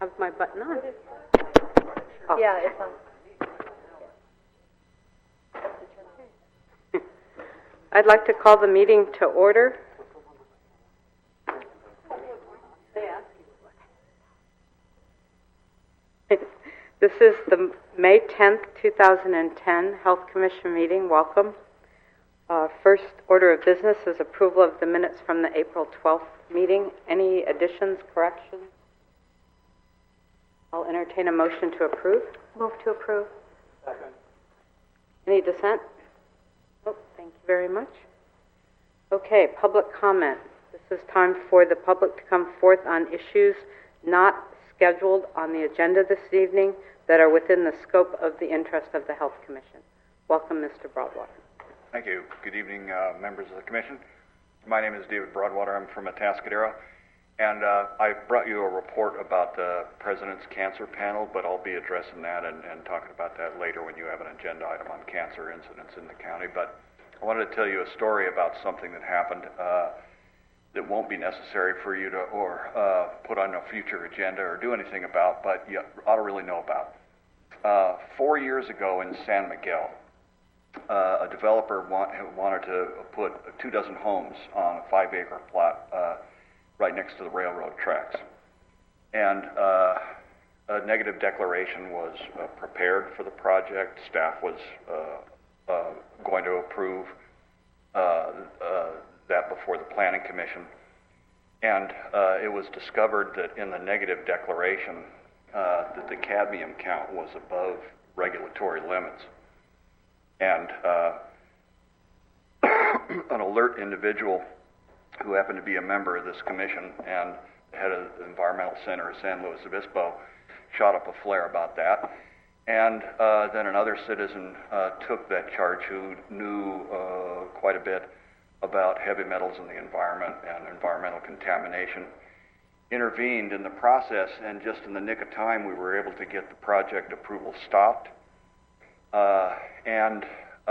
have my button on. Oh. Yeah, it's on. I'd like to call the meeting to order. This is the May 10th, 2010 Health Commission meeting. Welcome. First order of business is approval of the minutes from the April 12th meeting. Any additions, corrections? I'll entertain a motion to approve. Move to approve. Second. Any dissent? Oh, thank you very much. Okay, public comment. This is time for the public to come forth on issues not scheduled on the agenda this evening that are within the scope of the interest of the Health Commission. Welcome, Mr. Broadwater. Thank you. Good evening, members of the Commission. My name is David Broadwater. I'm from Atascadero, and I brought you a report about the President's Cancer Panel, but I'll be addressing that and talking about that later when you have an agenda item on cancer incidents in the county. But I wanted to tell you a story about something that happened that won't be necessary for you to put on a future agenda or do anything about, but you ought to really know about. 4 years ago in San Miguel, a developer wanted to put 24 homes on a 5-acre plot right next to the railroad tracks. And a negative declaration was prepared for the project. Staff was going to approve that before the Planning Commission. And it was discovered that in the negative declaration that the cadmium count was above regulatory limits. And an alert individual who happened to be a member of this commission and head of the Environmental Center of San Luis Obispo shot up a flare about that. And then another citizen took that charge who knew quite a bit about heavy metals in the environment and environmental contamination, intervened in the process, and just in the nick of time we were able to get the project approval stopped and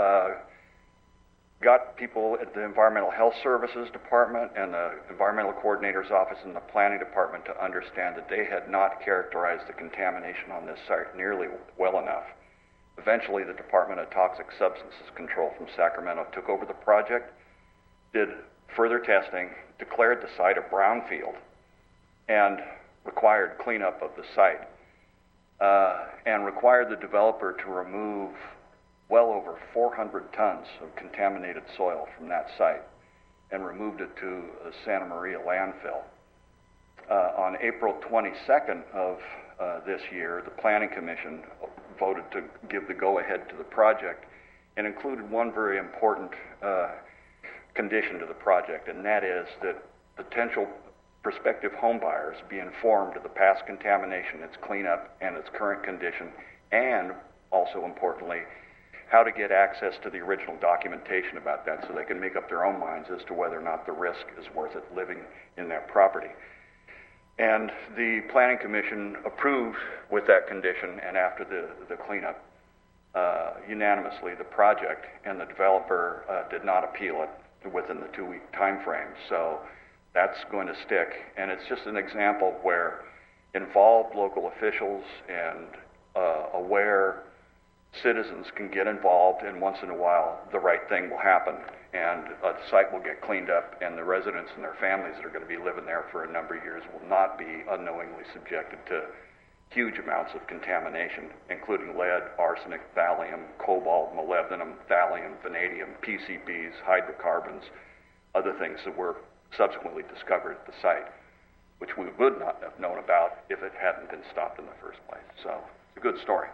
got people at the Environmental Health Services Department and the Environmental Coordinator's Office and the Planning Department to understand that they had not characterized the contamination on this site nearly well enough. Eventually, the Department of Toxic Substances Control from Sacramento took over the project, did further testing, declared the site a brownfield, and required cleanup of the site, and required the developer to remove well over 400 tons of contaminated soil from that site and removed it to the Santa Maria landfill. On April 22nd of this year, the Planning Commission voted to give the go-ahead to the project and included one very important condition to the project, and that is that potential prospective homebuyers be informed of the past contamination, its cleanup, and its current condition, and also importantly, how to get access to the original documentation about that so they can make up their own minds as to whether or not the risk is worth it living in that property. And the Planning Commission approved with that condition, and after the cleanup, unanimously the project, and the developer did not appeal it within the 2-week time frame. So that's going to stick, and it's just an example where involved local officials and aware citizens can get involved, and once in a while the right thing will happen, and the site will get cleaned up, and the residents and their families that are going to be living there for a number of years will not be unknowingly subjected to huge amounts of contamination, including lead, arsenic, thallium, cobalt, molybdenum, thallium, vanadium, PCBs, hydrocarbons, other things that were subsequently discovered at the site, which we would not have known about if it hadn't been stopped in the first place. So it's a good story.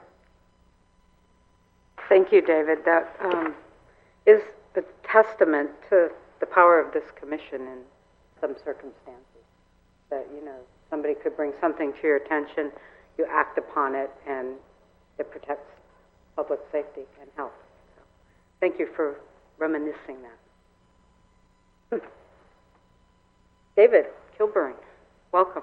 Thank you, David. That is a testament to the power of this commission in some circumstances. That, somebody could bring something to your attention, you act upon it, and it protects public safety and health. So, thank you for reminiscing that. David Kilburn, welcome.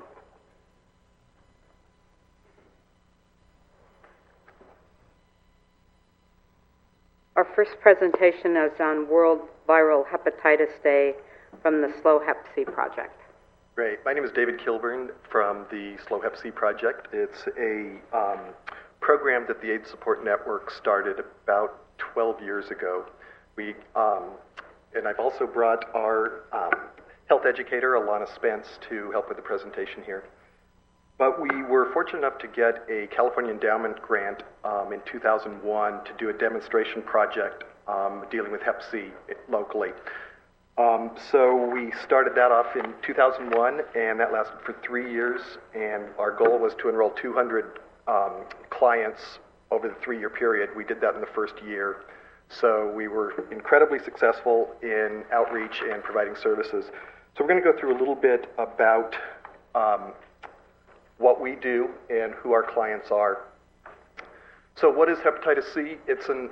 Our first presentation is on World Viral Hepatitis Day from the Slow Hep C project. Great. My name is David Kilburn from the Slow Hep C Project. It's a program that the AIDS Support Network started about 12 years ago. And I've also brought our health educator, Alana Spence, to help with the presentation here. But we were fortunate enough to get a California Endowment grant in 2001 to do a demonstration project dealing with Hep C locally. So we started that off in 2001, and that lasted for 3 years, and our goal was to enroll 200 clients over the 3-year period. We did that in the first year. So we were incredibly successful in outreach and providing services. So we're going to go through a little bit about what we do and who our clients are. So what is hepatitis C? It's an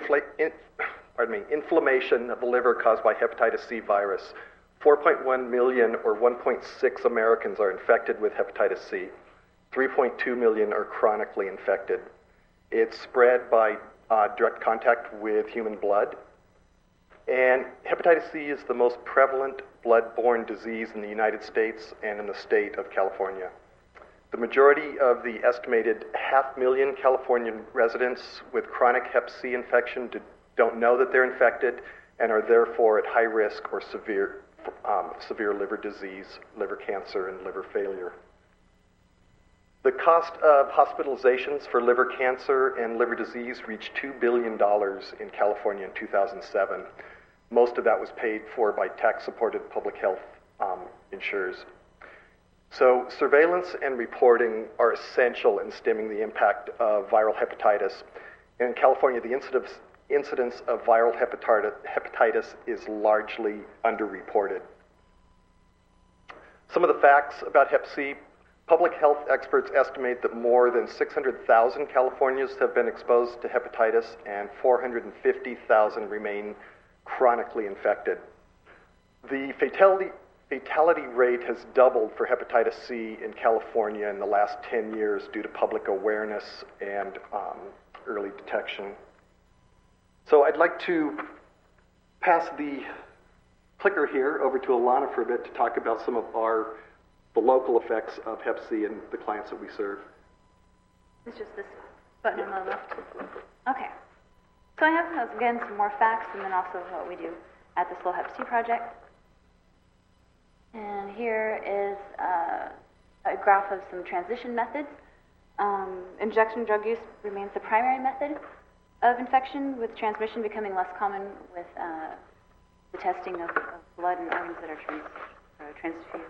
inflammation of the liver caused by hepatitis C virus. 4.1 million or 1.6 Americans are infected with hepatitis C. 3.2 million are chronically infected. It's spread by direct contact with human blood. And hepatitis C is the most prevalent blood-borne disease in the United States and in the state of California. The majority of the estimated 500,000 Californian residents with chronic hep C infection don't know that they're infected and are therefore at high risk or severe liver disease, liver cancer, and liver failure. The cost of hospitalizations for liver cancer and liver disease reached $2 billion in California in 2007. Most of that was paid for by tax-supported public health insurers. So surveillance and reporting are essential in stemming the impact of viral hepatitis. In California, the incidence of viral hepatitis is largely underreported. Some of the facts about hep C: public health experts estimate that more than 600,000 Californians have been exposed to hepatitis and 450,000 remain chronically infected. The fatality rate has doubled for hepatitis C in California in the last 10 years due to public awareness and early detection. So I'd like to pass the clicker here over to Alana for a bit to talk about some of the local effects of hep C and the clients that we serve. It's just this button on the left. Okay. So I have, again, some more facts and then also what we do at the Slow Hep C Project. And here is a graph of some transition methods. Injection drug use remains the primary method of infection, with transmission becoming less common with the testing of blood and organs that are transfused.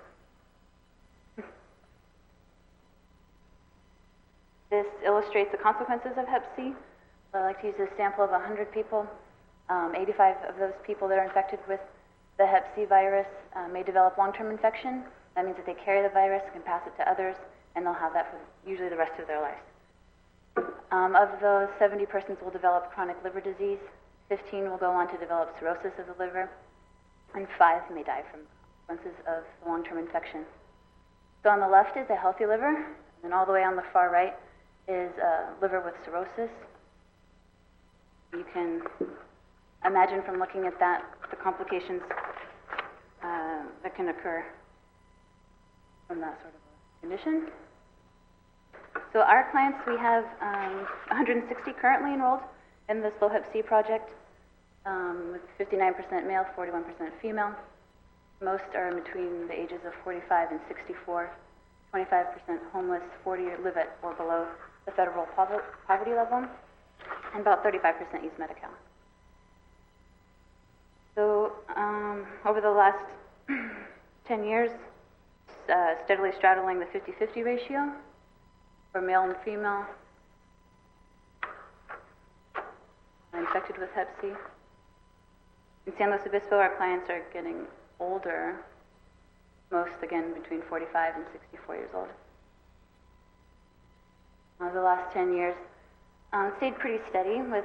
This illustrates the consequences of hep C. So I like to use a sample of 100 people. 85 of those people that are infected with the hep C virus may develop long-term infection. That means that they carry the virus, can pass it to others, and they'll have that for usually the rest of their lives. Of those, 70 persons will develop chronic liver disease, 15 will go on to develop cirrhosis of the liver, and 5 may die from consequences of the long-term infection. So on the left is a healthy liver, and all the way on the far right is a liver with cirrhosis. You can imagine from looking at that the complications that can occur from that sort of a condition. So our clients, we have 160 currently enrolled in the Slow Hep C project, with 59% male, 41% female. Most are between the ages of 45 and 64, 25% homeless, 40% live at or below the federal poverty level, and about 35% use Medi-Cal. So over the last 10 years, steadily straddling the 50-50 ratio for male and female infected with hep C. In San Luis Obispo, our clients are getting older, most again between 45 and 64 years old. The last 10 years stayed pretty steady, with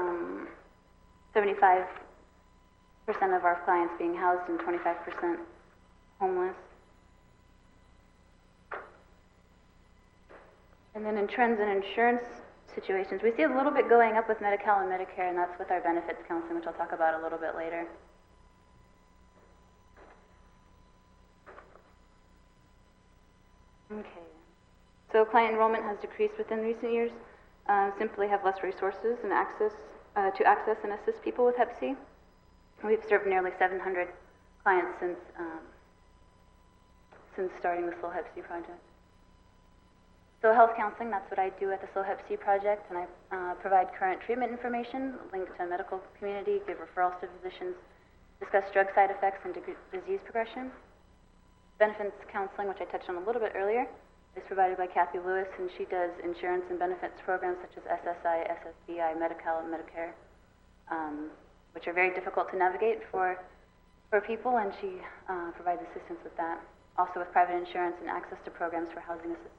75% of our clients being housed and 25% homeless. And then in trends and insurance situations, we see a little bit going up with Medi-Cal and Medicare, and that's with our benefits counseling, which I'll talk about a little bit later. Okay. So client enrollment has decreased within recent years. Simply have less resources and access to access and assist people with Hep C. We've served nearly 700 clients since starting the Slow Hep C project. So health counseling, that's what I do at the Slow Hep C project, and I provide current treatment information, link to medical community, give referrals to physicians, discuss drug side effects and disease progression. Benefits counseling, which I touched on a little bit earlier, is provided by Kathy Lewis, and she does insurance and benefits programs such as SSI, SSDI, Medi-Cal, and Medicare, which are very difficult to navigate for people, and she provides assistance with that. Also with private insurance and access to programs for housing assistance.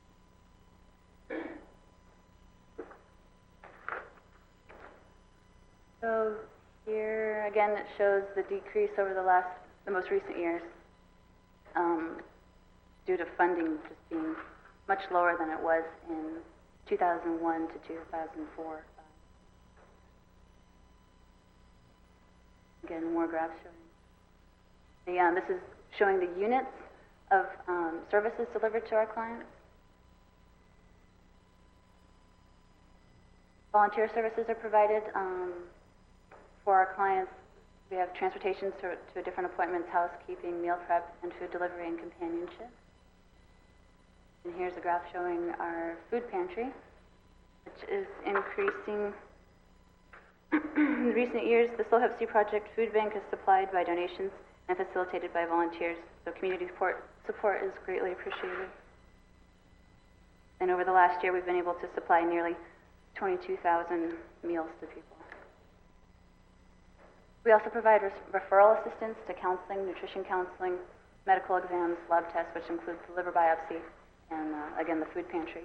So here again it shows the decrease over the most recent years due to funding just being much lower than it was in 2001 to 2004. Again, more graphs showing. This is showing the units of services delivered to our clients. Volunteer services are provided for our clients. We have transportation to different appointments, housekeeping, meal prep, and food delivery and companionship. And here's a graph showing our food pantry, which is increasing. In recent years, the Slow Hep C Project food bank is supplied by donations and facilitated by volunteers, so community support is greatly appreciated. And over the last year, we've been able to supply nearly 22,000 meals to people. We also provide referral assistance to counseling, nutrition counseling, medical exams, lab tests, which include the liver biopsy, and again, the food pantry.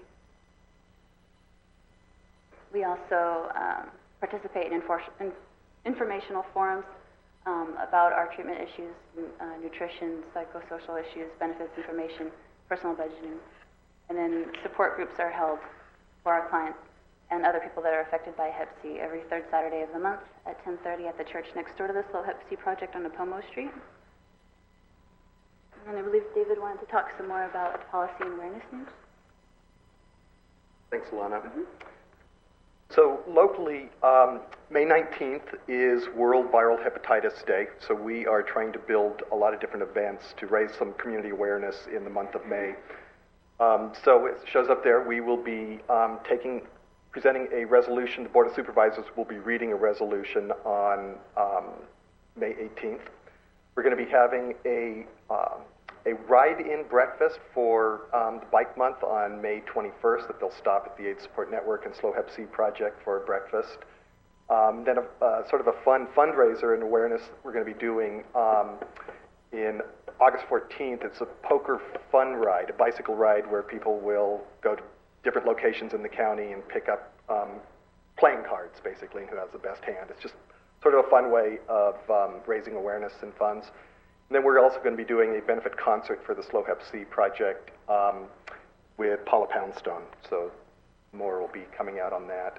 We also participate in informational forums about our treatment issues, nutrition, psychosocial issues, benefits information, personal budgeting. And then support groups are held for our clients and other people that are affected by Hep C every third Saturday of the month at 10:30 at the church next door to the Slow Hep C Project on Napomo Street. And I believe David wanted to talk some more about policy and awareness news. Thanks, Alana. Mm-hmm. So locally, May 19th is World Viral Hepatitis Day, so we are trying to build a lot of different events to raise some community awareness in the month of May. So it shows up there, we will be presenting a resolution. The Board of Supervisors will be reading a resolution on May 18th. We're going to be having a ride-in breakfast for the Bike Month on May 21st that they'll stop at the AIDS Support Network and Slow Hep C Project for a breakfast. Then sort of a fun fundraiser and awareness we're going to be doing in August 14th. It's a poker fun ride, a bicycle ride where people will go to different locations in the county and pick up playing cards, basically, and who has the best hand. It's just sort of a fun way of raising awareness and funds. And then we're also going to be doing a benefit concert for the Slow Hep C Project with Paula Poundstone. So more will be coming out on that.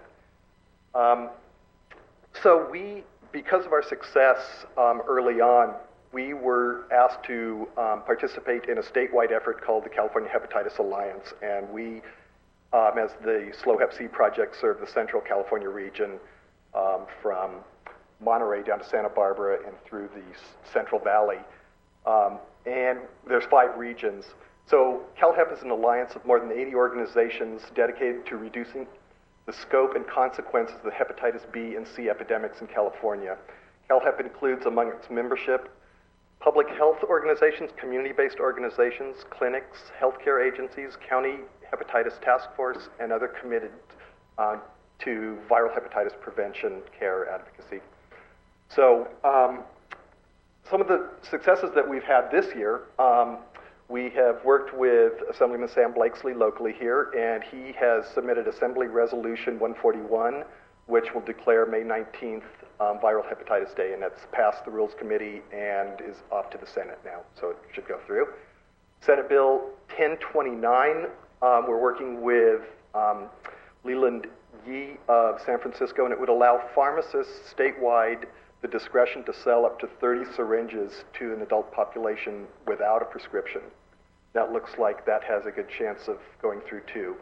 So we, because of our success early on, we were asked to participate in a statewide effort called the California Hepatitis Alliance, and we, as the Slow Hep C Project, serve the Central California region from Monterey down to Santa Barbara and through the Central Valley. And there's 5 regions. So CalHep is an alliance of more than 80 organizations dedicated to reducing the scope and consequences of the hepatitis B and C epidemics in California. CalHep includes among its membership public health organizations, community-based organizations, clinics, healthcare agencies, county hepatitis task force, and other committed to viral hepatitis prevention, care, advocacy. So some of the successes that we've had this year, we have worked with Assemblyman Sam Blakesley locally here, and he has submitted Assembly Resolution 141, which will declare May 19th Viral Hepatitis Day, and that's passed the Rules Committee and is off to the Senate now, so it should go through. Senate Bill 1029, we're working with Leland Yee of San Francisco, and it would allow pharmacists statewide the discretion to sell up to 30 syringes to an adult population without a prescription. that looks like that has a good chance of going through too.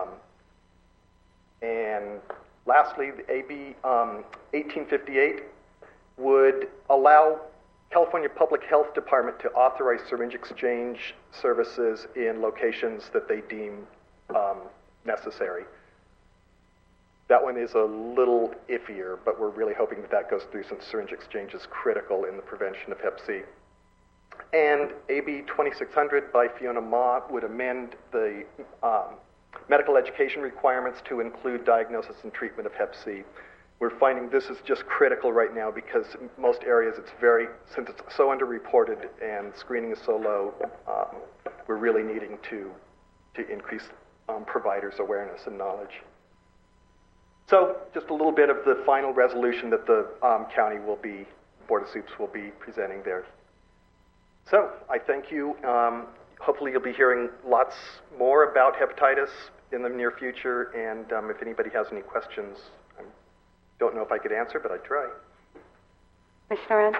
And lastly, the AB 1858 would allow California Public Health Department to authorize syringe exchange services in locations that they deem necessary. That one is a little iffier, but we're really hoping that that goes through since syringe exchange is critical in the prevention of Hep C. And AB 2600 by Fiona Ma would amend the medical education requirements to include diagnosis and treatment of Hep C. We're finding this is just critical right now because in most areas since it's so underreported and screening is so low, we're really needing to increase providers' awareness and knowledge. So just a little bit of the final resolution that the county Board of Soups will be presenting there. So I thank you. Hopefully you'll be hearing lots more about hepatitis in the near future, and if anybody has any questions, I don't know if I could answer, but I'd try. Commissioner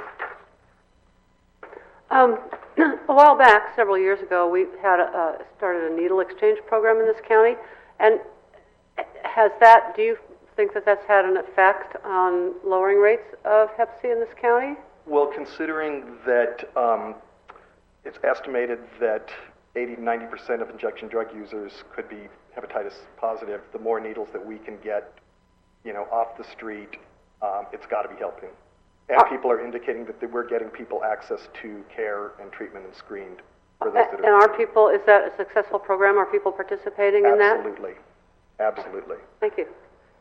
A while back, several years ago, we had started a needle exchange program in this county, and do you think that that's had an effect on lowering rates of Hep C in this county? Well, considering that it's estimated that 80-90% of injection drug users could be hepatitis positive, the more needles that we can get, off the street, it's got to be helping. And people are indicating that we're getting people access to care and treatment and screened for those that are. Is that a successful program? Are people participating in that? Absolutely. Absolutely. Thank you.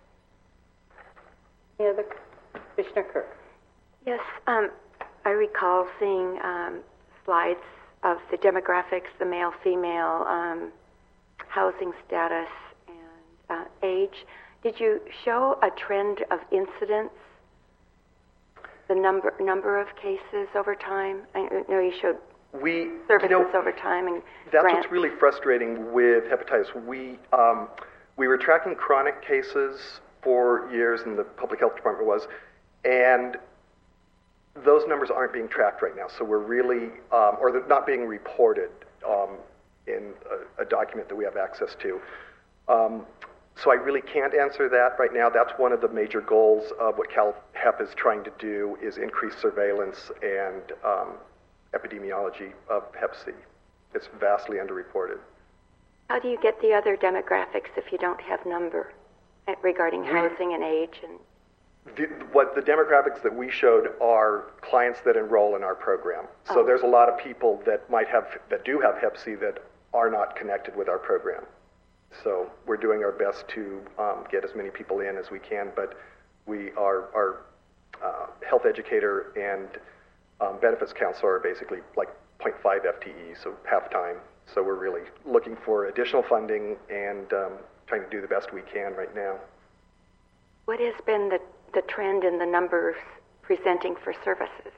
Any other? Commissioner Kirk. Yes, I recall seeing slides of the demographics, the male-female housing status and age. Did you show a trend of incidence, the number of cases over time? I know you showed services over time and that's grants. what's really frustrating with hepatitis. We were tracking chronic cases for years, and the public health department was, and those numbers aren't being tracked right now. So we're really, or they're not being reported in a document that we have access to. So I really can't answer that right now. That's one of the major goals of what CalHep is trying to do, is increase surveillance and epidemiology of Hep C. It's vastly underreported. How do you get the other demographics if you don't have number regarding housing and age? And what the demographics that we showed are clients that enroll in our program. So there's a lot of people that do have Hep C that are not connected with our program. So we're doing our best to get as many people in as we can, but our health educator and benefits counselor are basically like 0.5 FTE, so half-time. So we're really looking for additional funding and trying to do the best we can right now. what has been the trend in the numbers presenting for services?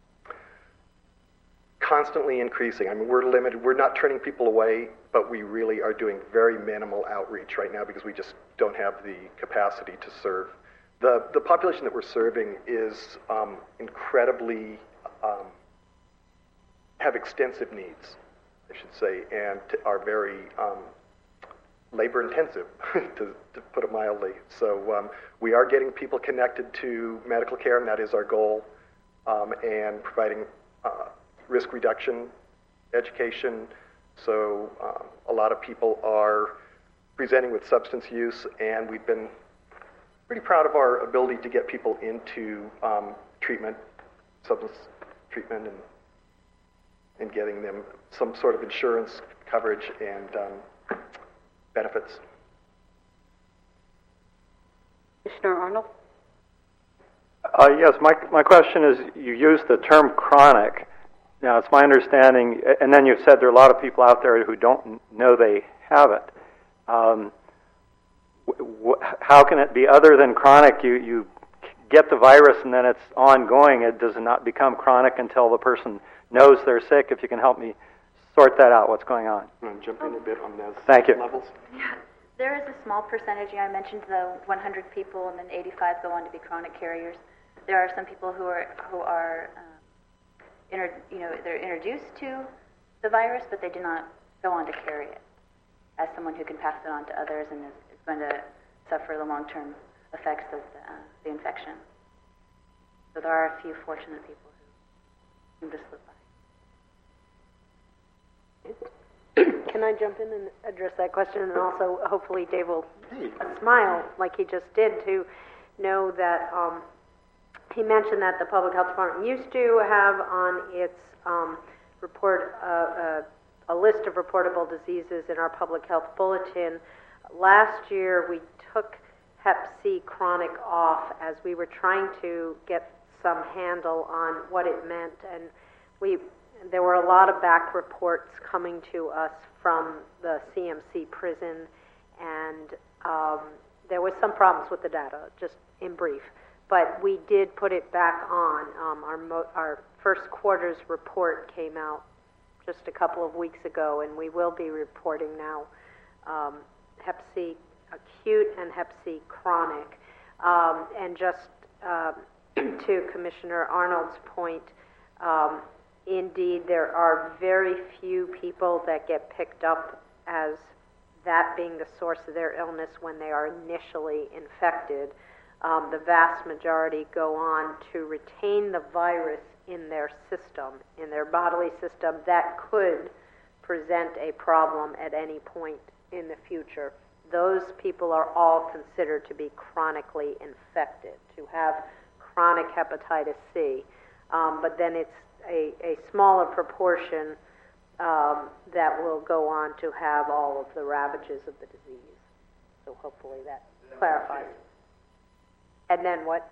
Constantly increasing. I mean, we're limited. We're not turning people away, but we really are doing very minimal outreach right now because we just don't have the capacity to serve. The population that we're serving is incredibly, have extensive needs, I should say, and are very labor intensive, to put it mildly. So we are getting people connected to medical care, and that is our goal, and providing risk reduction education. So a lot of people are presenting with substance use, and we've been pretty proud of our ability to get people into treatment, substance treatment, and getting them some sort of insurance coverage and benefits. Commissioner Arnold? Yes, my question is, you used the term chronic. Now, it's my understanding, and then you said there are a lot of people out there who don't know they have it. How can it be other than chronic? You get the virus and then it's ongoing. It does not become chronic until the person knows they're sick. If you can help me sort that out, what's going on? You want to jump in a bit on those Thank you. levels? Yeah, there is a small percentage. I mentioned the 100 people, and then 85 go on to be chronic carriers. There are some people who are they're introduced to the virus, but they do not go on to carry it as someone who can pass it on to others and is going to suffer the long-term effects of the infection. So there are a few fortunate people who seem to slip by. Can I jump in and address that question? And also, hopefully, Dave will smile like he just did to know that he mentioned that the Public Health Department used to have on its report a list of reportable diseases in our public health bulletin. Last year, we took Hep C chronic off as we were trying to get some handle on what it meant, and there were a lot of back reports coming to us from the CMC prison, and there was some problems with the data, just in brief. But we did put it back on. Our first quarter's report came out just a couple of weeks ago, and we will be reporting now Hep C acute and Hep C chronic. And just to Commissioner Arnold's point, indeed, there are very few people that get picked up as that being the source of their illness when they are initially infected. The vast majority go on to retain the virus in their system, in their bodily system, that could present a problem at any point in the future. Those people are all considered to be chronically infected, to have chronic hepatitis C. But then it's a smaller proportion that will go on to have all of the ravages of the disease. So hopefully that clarifies. And then what?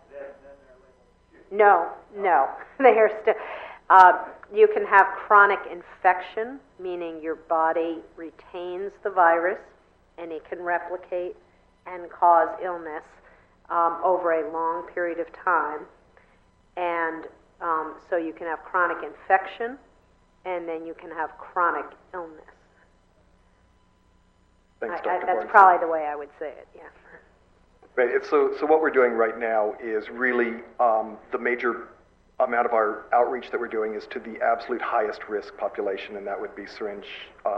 No. They are still. You can have chronic infection, meaning your body retains the virus and it can replicate and cause illness over a long period of time. And so you can have chronic infection, and then you can have chronic illness. Thanks, Dr. That's Bornstein. probably the way I would say it, yeah. Right. So what we're doing right now is really the major amount of our outreach that we're doing is to the absolute highest risk population, and that would be syringe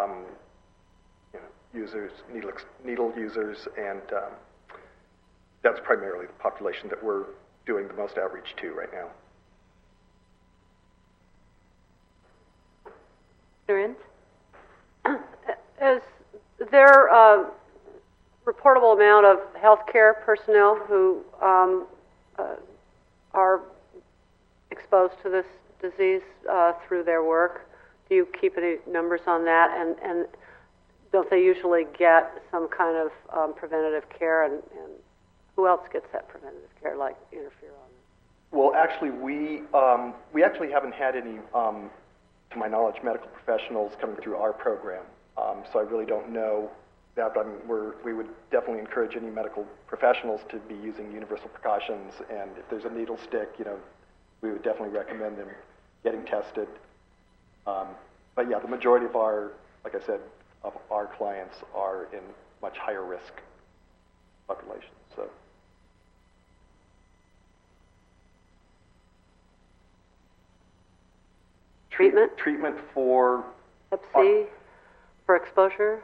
users, needle users, and that's primarily the population that we're doing the most outreach to right now. Is there a reportable amount of healthcare personnel who are exposed to this disease through their work? Do you keep any numbers on that? And don't they usually get some kind of preventative care? And who else gets that preventative care, like interferon? Well, actually, we actually haven't had any, to my knowledge, medical professionals coming through our program. So I really don't know that, but we would definitely encourage any medical professionals to be using universal precautions. And if there's a needle stick, we would definitely recommend them getting tested. But yeah, the majority of our clients are in much higher risk populations. So. Treatment for Hep C, for exposure?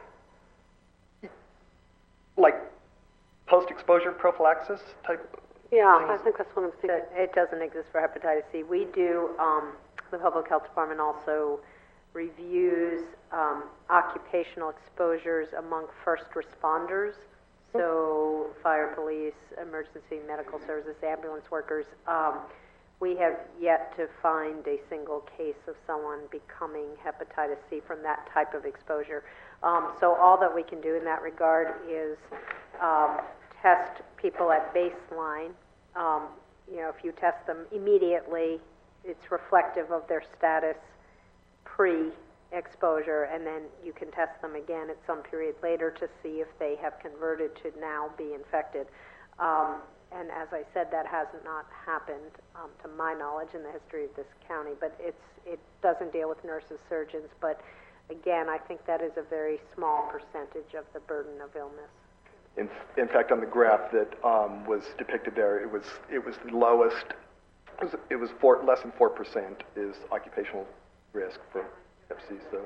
Like post-exposure prophylaxis type? Yeah, things? I think that's what I'm thinking. It doesn't exist for hepatitis C. We do, the Public Health Department also reviews occupational exposures among first responders, so fire, police, emergency medical services, ambulance workers. We have yet to find a single case of someone becoming hepatitis C from that type of exposure. So all that we can do in that regard is test people at baseline. If you test them immediately, it's reflective of their status pre-exposure, and then you can test them again at some period later to see if they have converted to now be infected. And as I said, that has not happened, to my knowledge, in the history of this county. But it doesn't deal with nurses, surgeons. But again, I think that is a very small percentage of the burden of illness. In fact, on the graph that was depicted there, it was the lowest. It was less than 4% is occupational risk for Hep C, so.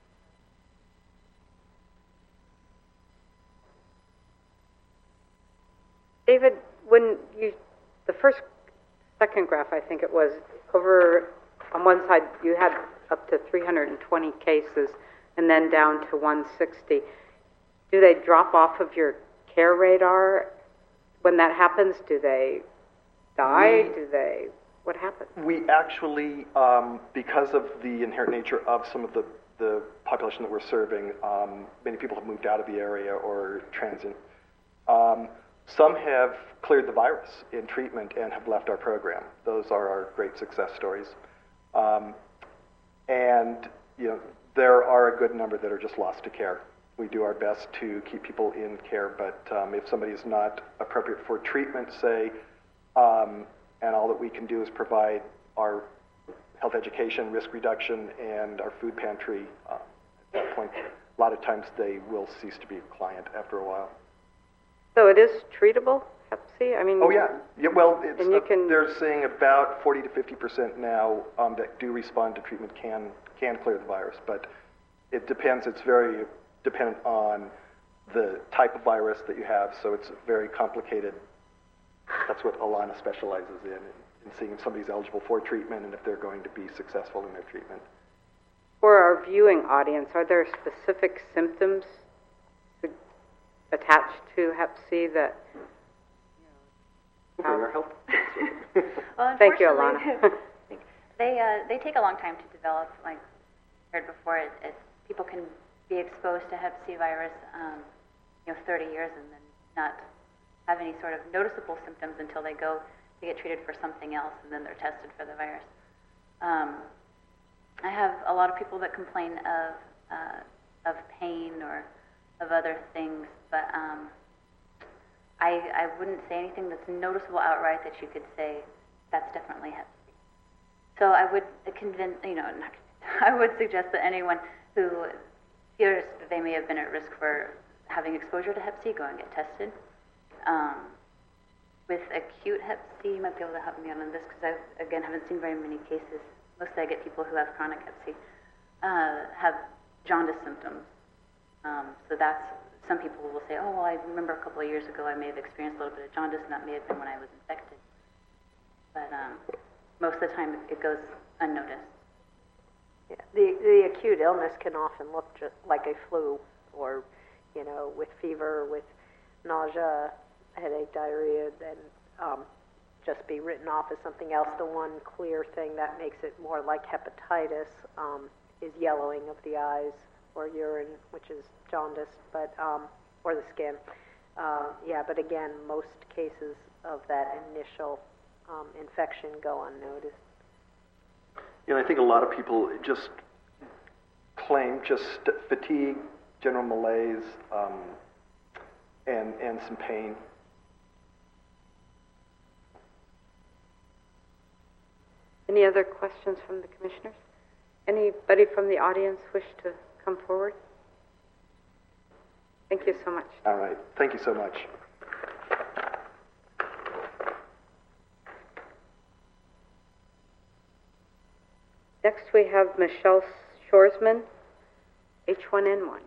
David, when you, the second graph, I think it was, over on one side you had up to 320 cases and then down to 160. Do they drop off of your care radar when that happens? Do they die? What happens? We actually, because of the inherent nature of some of the population that we're serving, many people have moved out of the area or transient. Some have cleared the virus in treatment and have left our program. Those are our great success stories. And, there are a good number that are just lost to care. We do our best to keep people in care, but if somebody is not appropriate for treatment, say, and all that we can do is provide our health education, risk reduction, and our food pantry, at that point, a lot of times they will cease to be a client after a while. So it is treatable, Hep C? I mean, oh yeah. Well, it's, and you can, they're saying about 40 to 50% now that do respond to treatment can clear the virus, but it depends. It's very dependent on the type of virus that you have, so it's very complicated. That's what Alana specializes in seeing if somebody's eligible for treatment and if they're going to be successful in their treatment. for our viewing audience, are there specific symptoms attached to Hep C that? Our health. Well, Thank you, unfortunately, Alana. they take a long time to develop. Like I heard before, people can be exposed to Hep C virus, 30 years and then not have any sort of noticeable symptoms until they go to get treated for something else, and then they're tested for the virus. I have a lot of people that complain of pain or of other things, but I wouldn't say anything that's noticeable outright that you could say that's definitely Hep C. So I would I would suggest that anyone who fears that they may have been at risk for having exposure to Hep C, go and get tested. With acute Hep C, you might be able to help me out on this because I, again, haven't seen very many cases. Mostly I get people who have chronic Hep C, have jaundice symptoms. So that's, some people will say, oh, well, I remember a couple of years ago I may have experienced a little bit of jaundice, and that may have been when I was infected. But most of the time it goes unnoticed. Yeah, the acute illness can often look just like a flu, or, with fever, with nausea, headache, diarrhea, then just be written off as something else. The one clear thing that makes it more like hepatitis is yellowing of the eyes or urine, which is jaundice, but or the skin. But again, most cases of that initial infection go unnoticed. I think a lot of people just claim just fatigue, general malaise, and some pain. Any other questions from the commissioners? Anybody from the audience wish to come forward? Thank you so much. All right. Thank you so much. Next we have Michelle Shorsman, H1N1.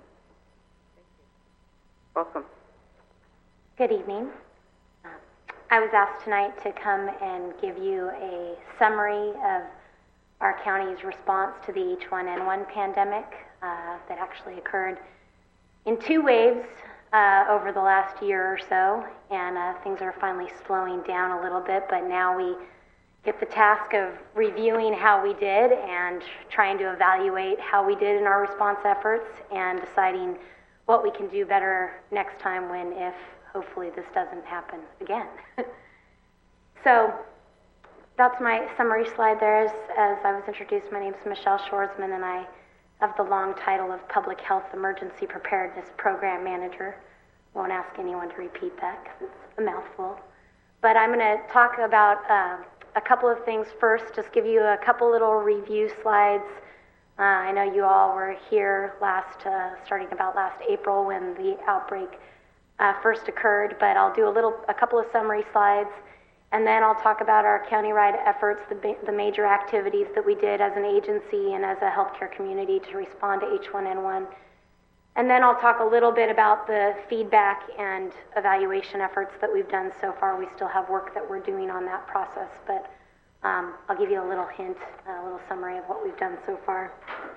Welcome. Good evening. I was asked tonight to come and give you a summary of our county's response to the H1N1 pandemic that actually occurred in 2 waves over the last year or so, and things are finally slowing down a little bit, but now we get the task of reviewing how we did and trying to evaluate how we did in our response efforts and deciding what we can do better next time when, if hopefully this doesn't happen again. So that's my summary slide there. As I was introduced, my name is Michelle Shorsman, and I have the long title of Public Health Emergency Preparedness Program Manager. Won't ask anyone to repeat that because it's a mouthful. But I'm going to talk about a couple of things first, just give you a couple little review slides. I know you all were here starting about last April when the outbreak first occurred, but I'll do a couple of summary slides And then I'll talk about our countywide efforts, the major activities that we did as an agency and as a healthcare community to respond to H1N1. And then I'll talk a little bit about the feedback and evaluation efforts that we've done so far. We still have work that we're doing on that process, but I'll give you a little hint, a little summary of what we've done so far.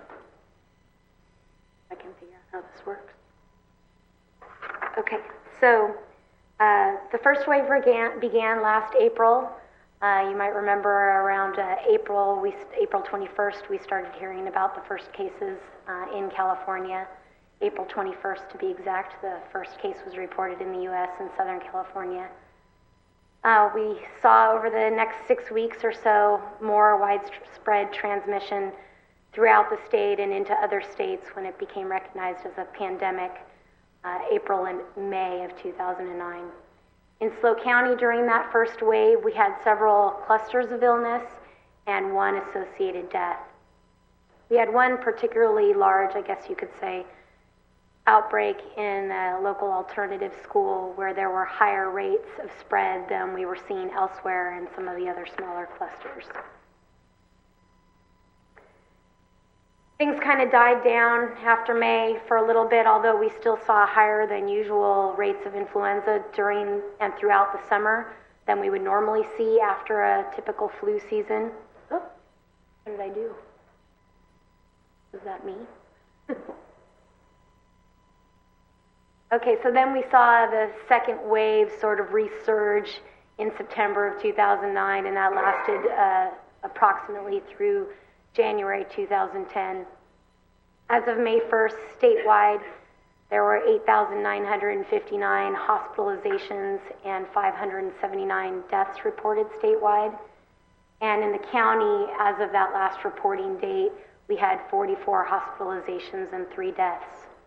I can figure out how this works. Okay, so the first wave began last April. You might remember around April 21st, we started hearing about the first cases in California. April 21st, to be exact, the first case was reported in the U.S. in Southern California. We saw over the next 6 weeks or so more widespread transmission throughout the state and into other states when it became recognized as a pandemic, April and May of 2009. In SLO County during that first wave, we had several clusters of illness and one associated death. We had one particularly large, I guess you could say, outbreak in a local alternative school where there were higher rates of spread than we were seeing elsewhere in some of the other smaller clusters. Things kind of died down after May for a little bit, although we still saw higher than usual rates of influenza during and throughout the summer than we would normally see after a typical flu season. Oh, what did I do? Was that me? Okay, so then we saw the second wave sort of resurge in September of 2009, and that lasted approximately through January 2010. As of May 1st, statewide, there were 8,959 hospitalizations and 579 deaths reported statewide. And in the county, as of that last reporting date, we had 44 hospitalizations and 3 deaths.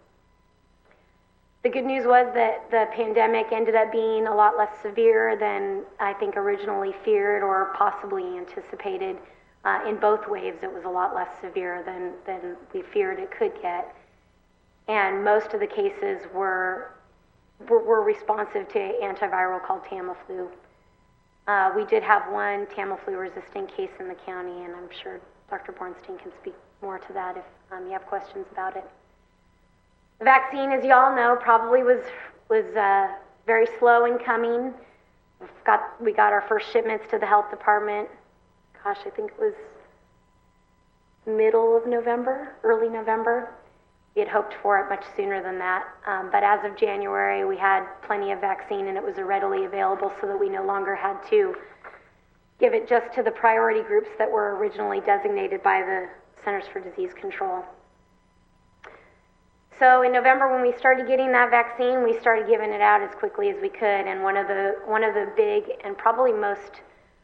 The good news was that the pandemic ended up being a lot less severe than I think originally feared or possibly anticipated. In both waves, it was a lot less severe than we feared it could get. And most of the cases were responsive to antiviral called Tamiflu. We did have one Tamiflu-resistant case in the county, and I'm sure Dr. Bornstein can speak more to that if you have questions about it. The vaccine, as you all know, probably was very slow in coming. We got our first shipments to the health department. Gosh, I think it was middle of November, early November. We had hoped for it much sooner than that. But as of January, we had plenty of vaccine and it was readily available so that we no longer had to give it just to the priority groups that were originally designated by the Centers for Disease Control. So in November, when we started getting that vaccine, we started giving it out as quickly as we could. And one of the big and probably most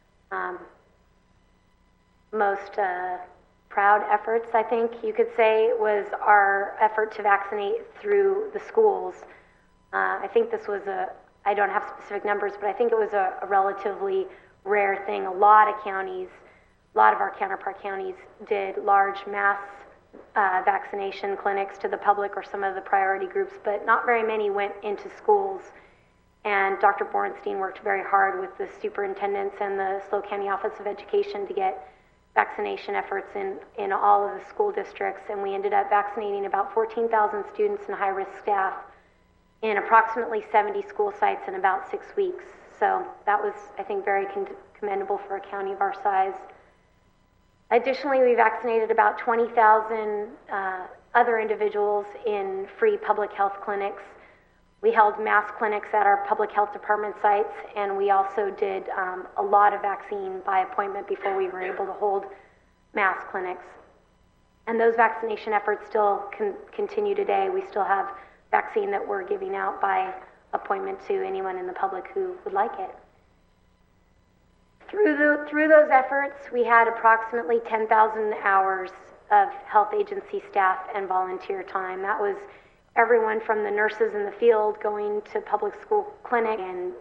proud efforts, I think you could say, was our effort to vaccinate through the schools. I think this was I don't have specific numbers, but I think it was a relatively rare thing. A lot of our counterpart counties did large mass vaccination clinics to the public or some of the priority groups, but not very many went into schools. And Dr. Bornstein worked very hard with the superintendents and the SLO County Office of Education to get vaccination efforts in all of the school districts, and we ended up vaccinating about 14,000 students and high-risk staff in approximately 70 school sites in about 6 weeks. So that was, I think, very commendable for a county of our size. Additionally, we vaccinated about 20,000 other individuals in free public health clinics. We held mass clinics at our public health department sites, and we also did a lot of vaccine by appointment before we were able to hold mass clinics. And those vaccination efforts still continue today. We still have vaccine that we're giving out by appointment to anyone in the public who would like it. Through those efforts, we had approximately 10,000 hours of health agency staff and volunteer time. That was everyone from the nurses in the field going to public school clinic and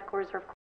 Medical Reserve Corps.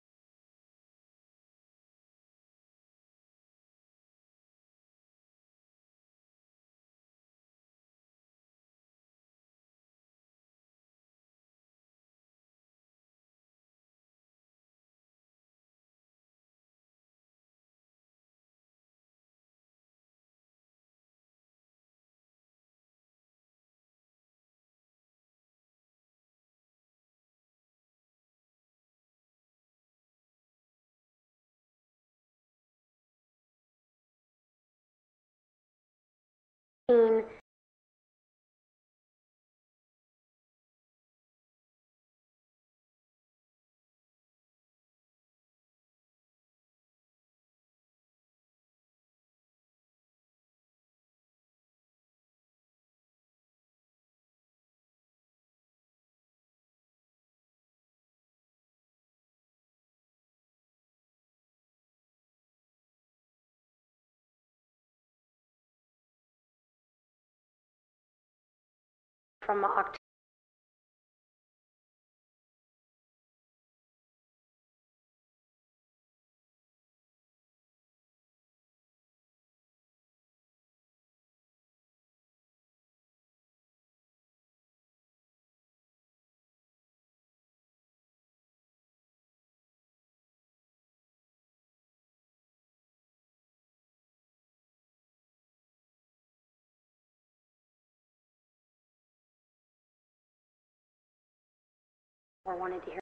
From October. Or wanted to hear.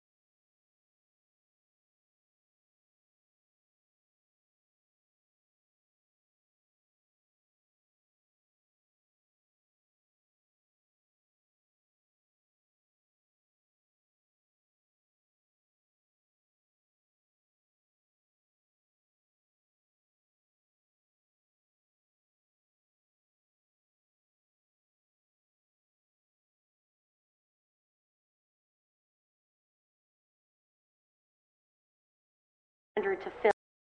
To fill.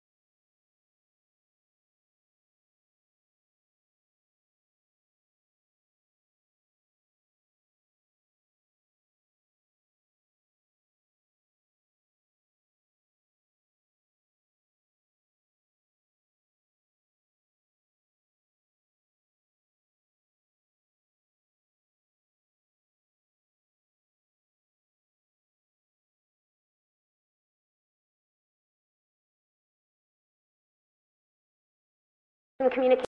Communicate.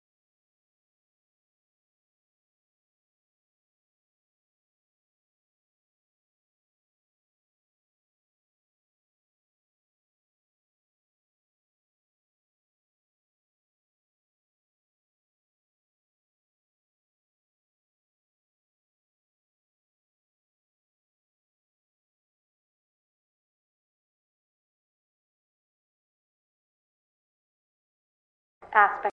Aspect.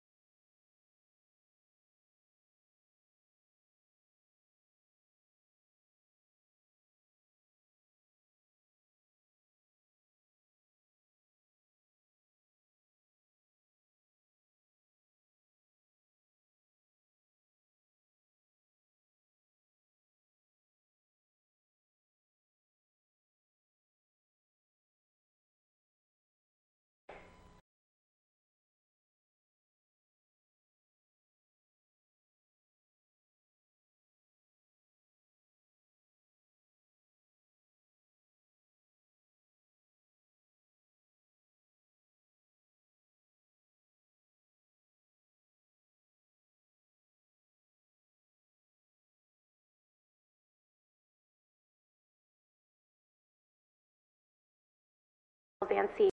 And see.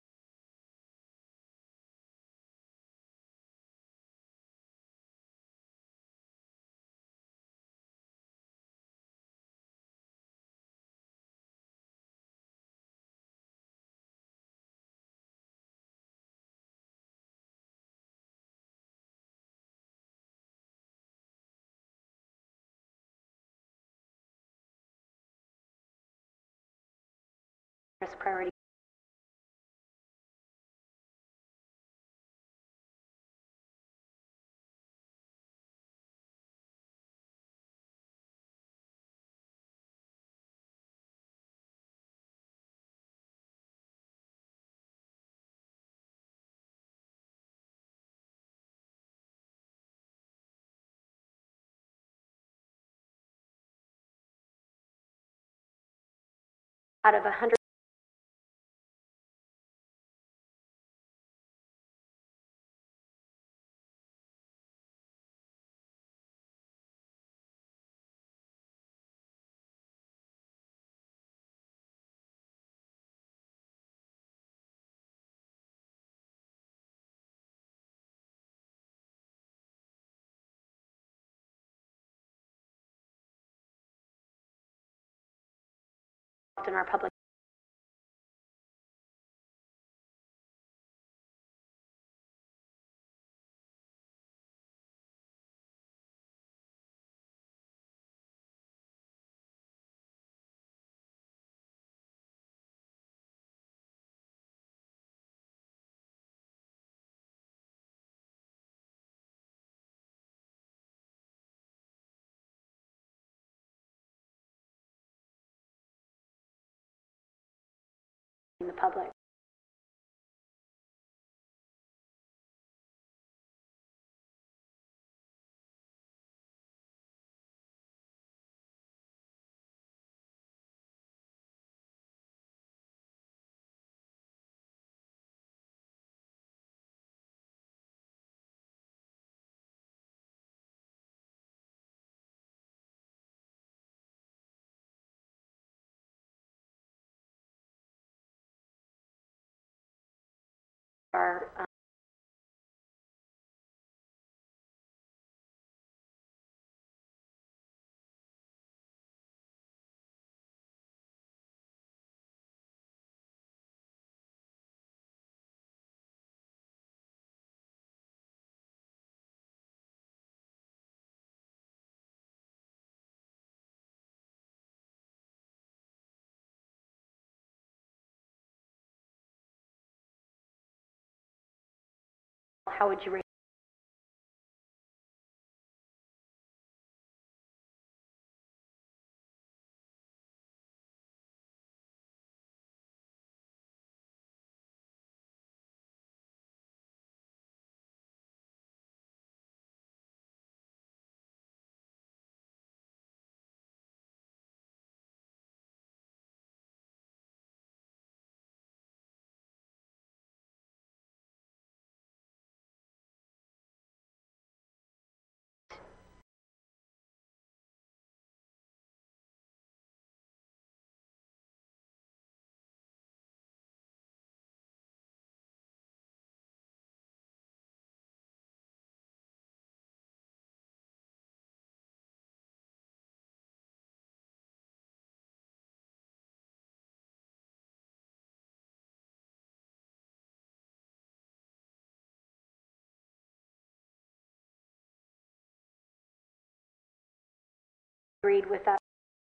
Priority. out of 100. In our public. In the public. Our how would you rate? Agreed with that.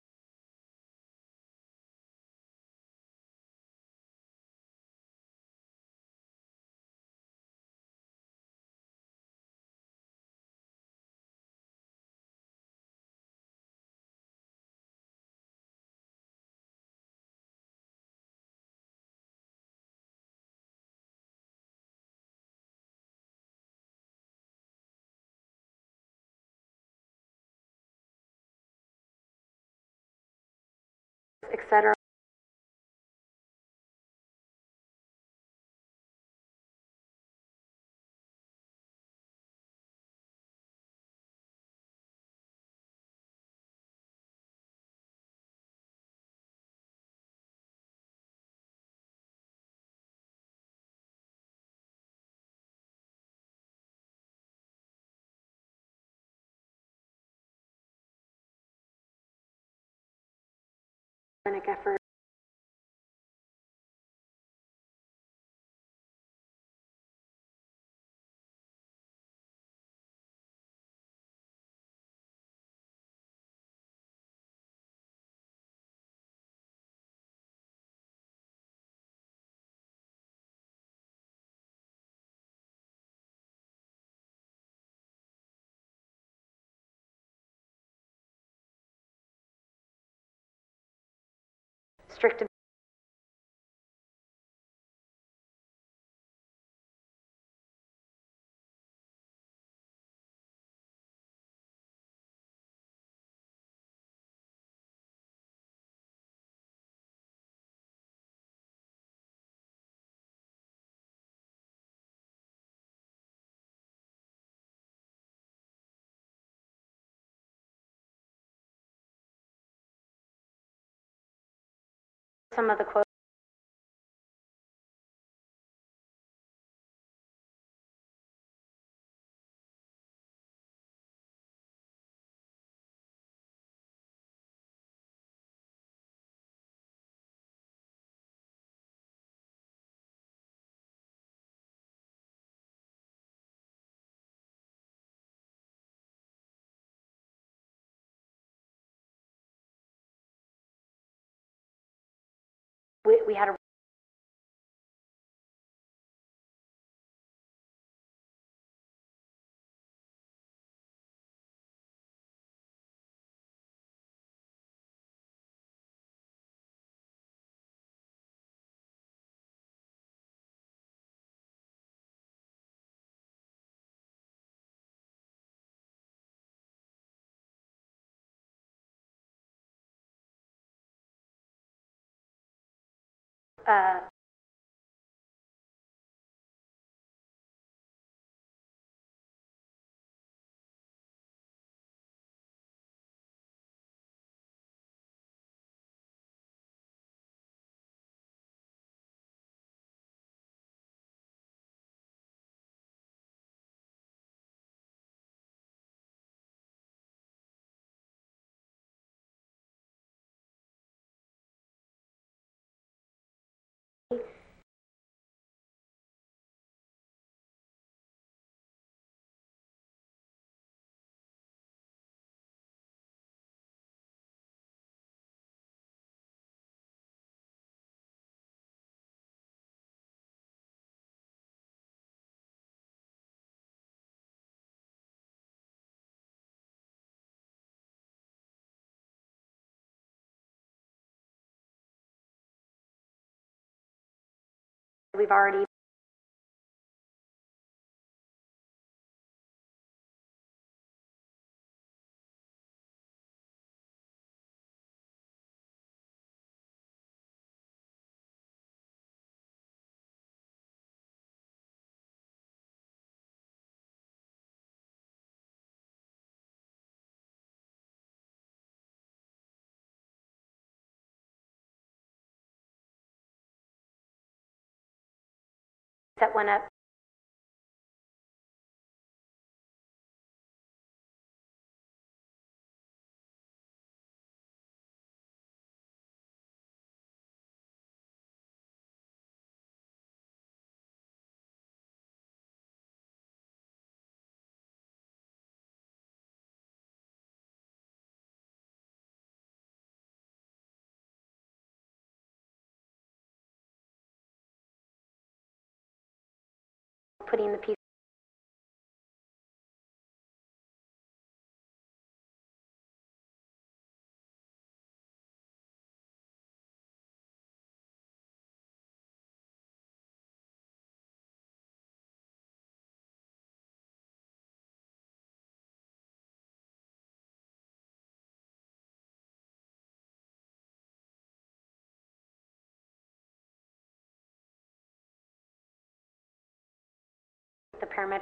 Etc. Effort. Strict some of the quotes. We had a we've already set one up. Putting the piece the paramedic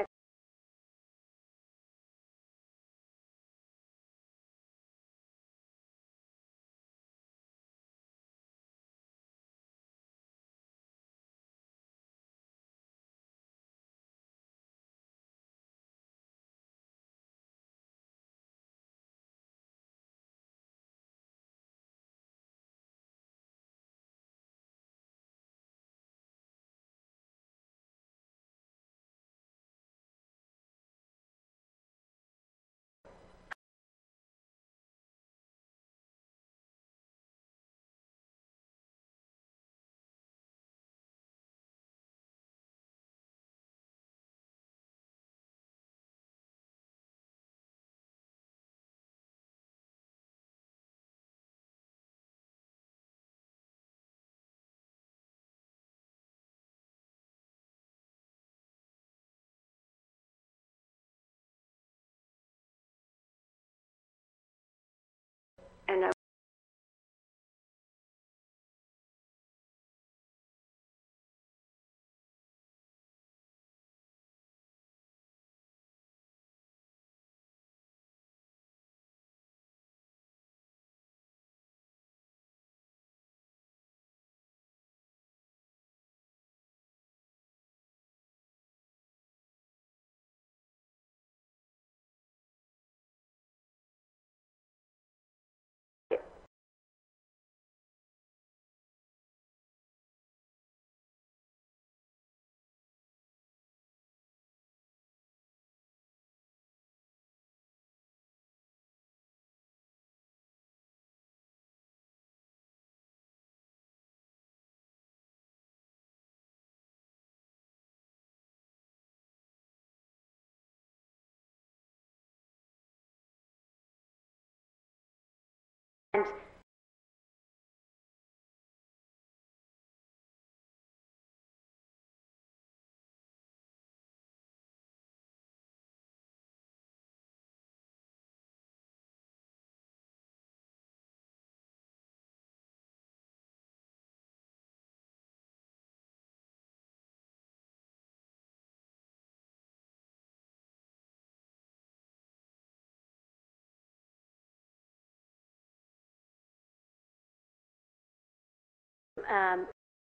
um,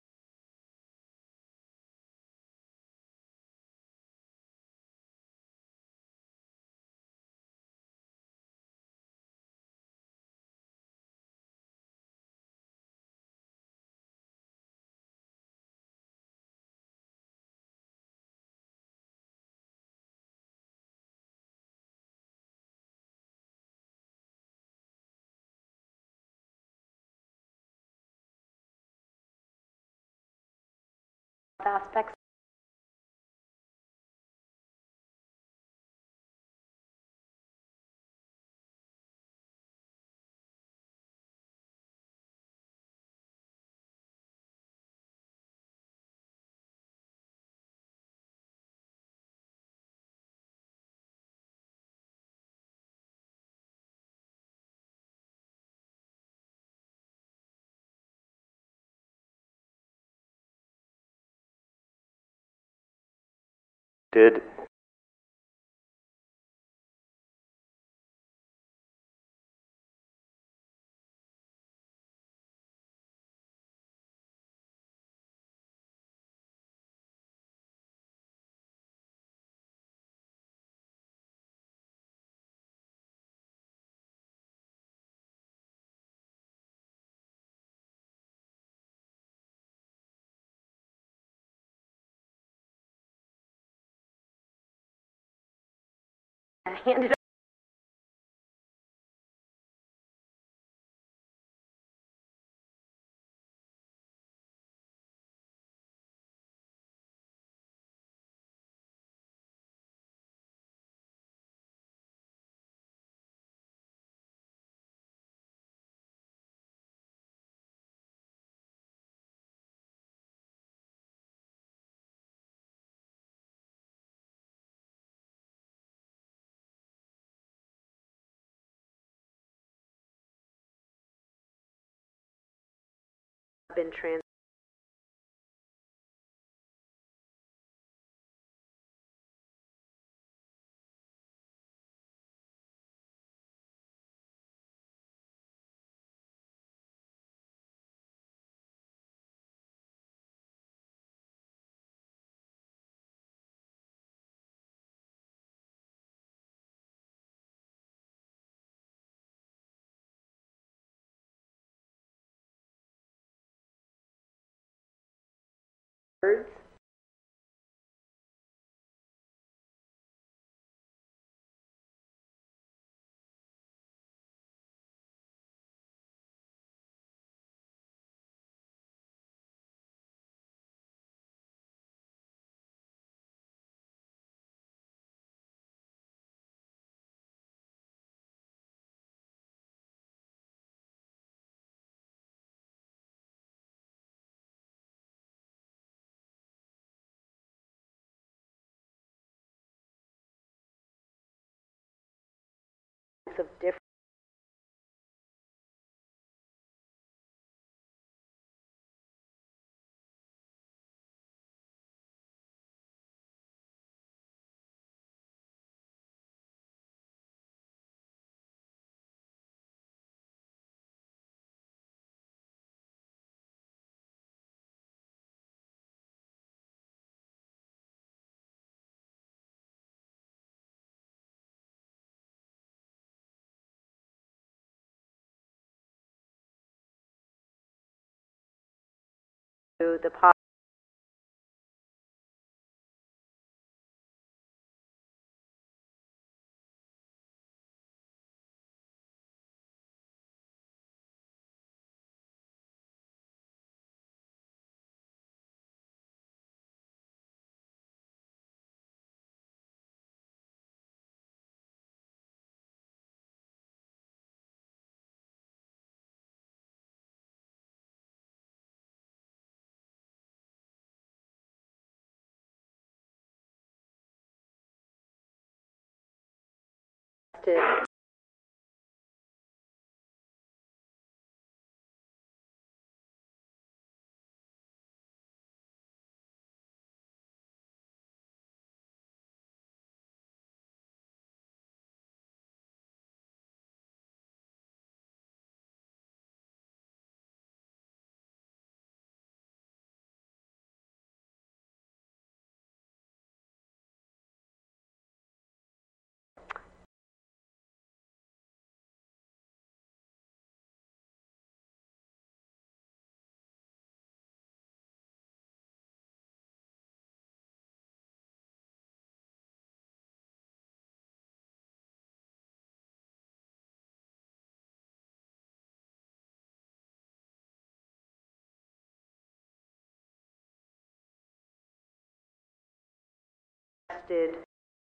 aspects. Did Handed been trans. Words. Of different to the did. Did.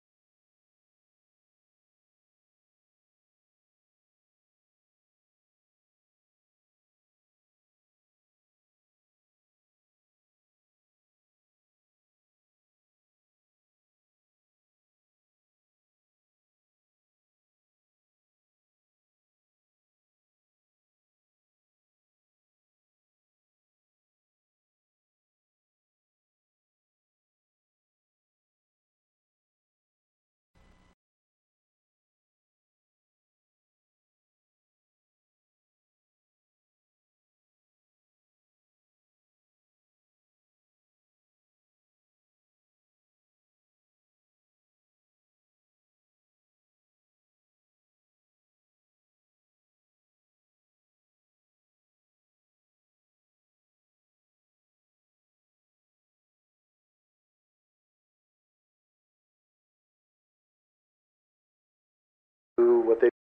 What they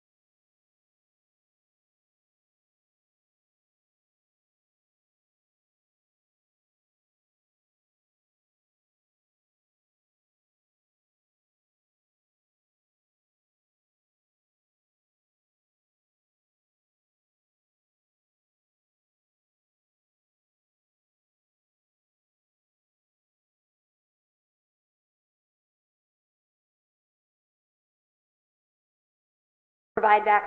Provide vaccine.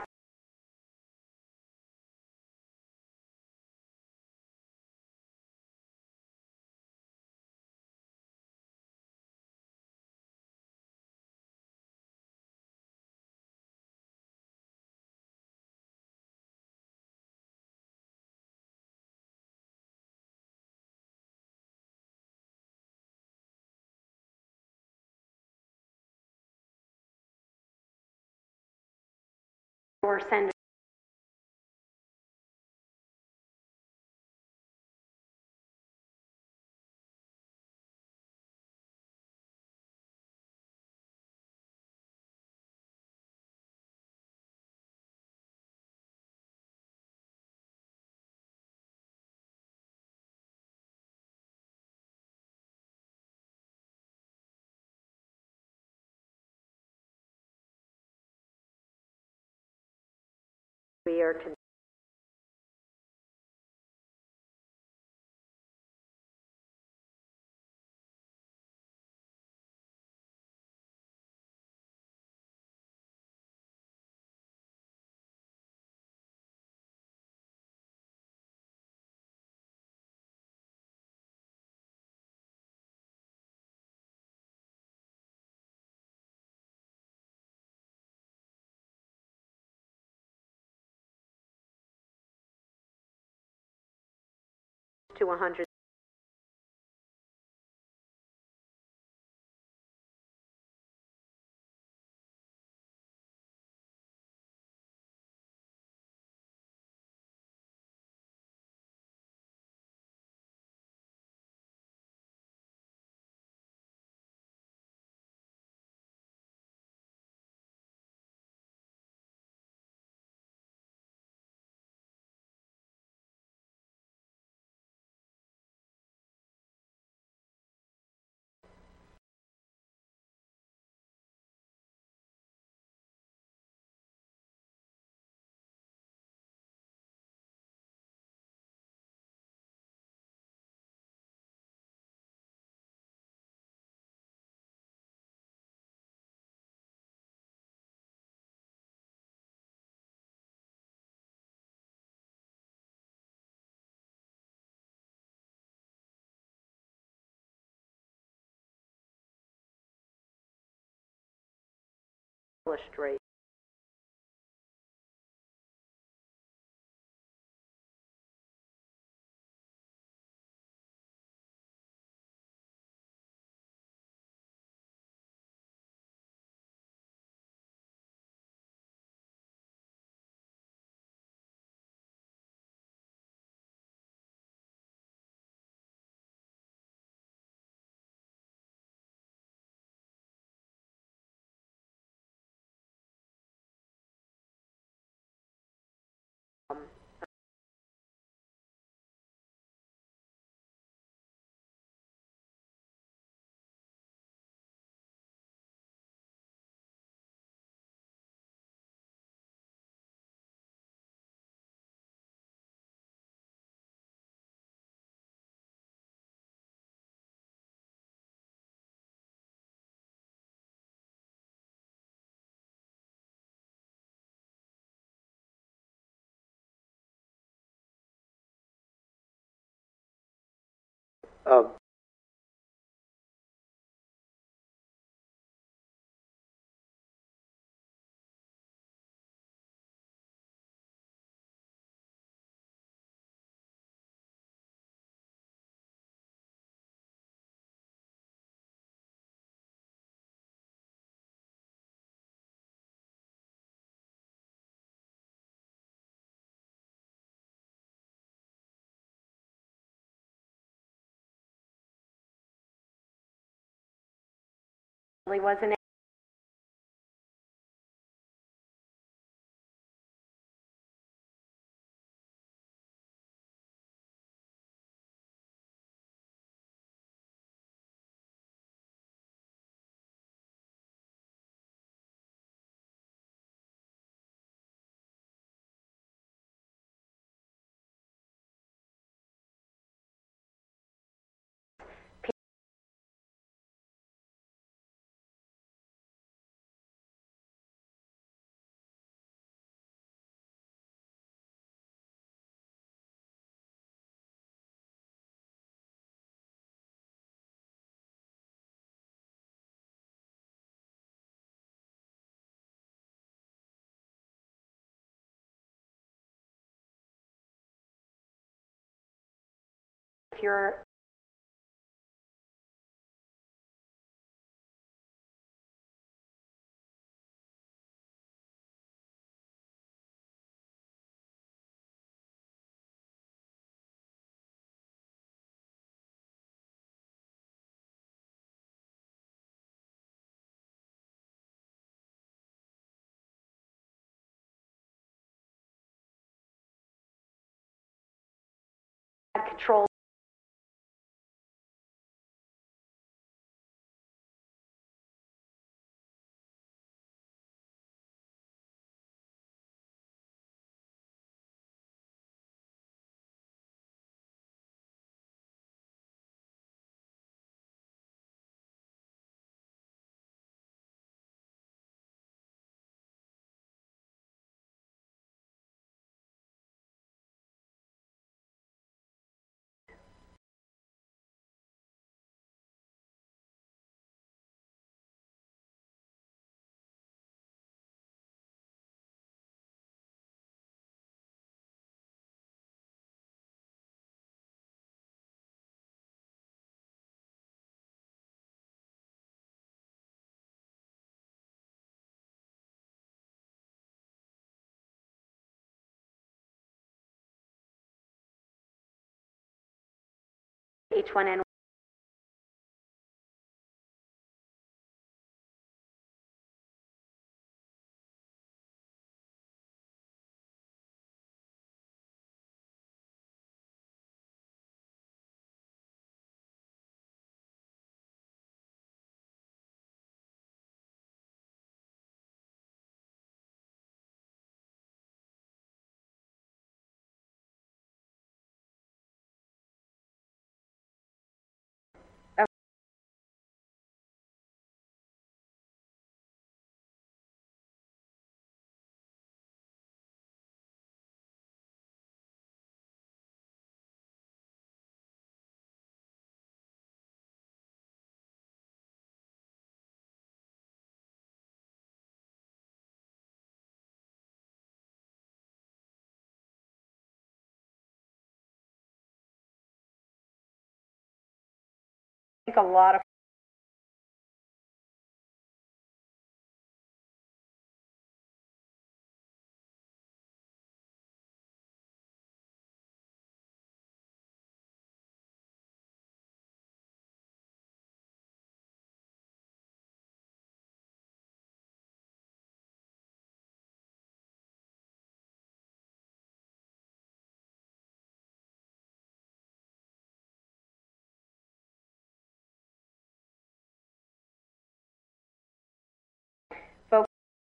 Or send We are to to 100. published rate. Really wasn't. If you're control H1N1 think a lot of folks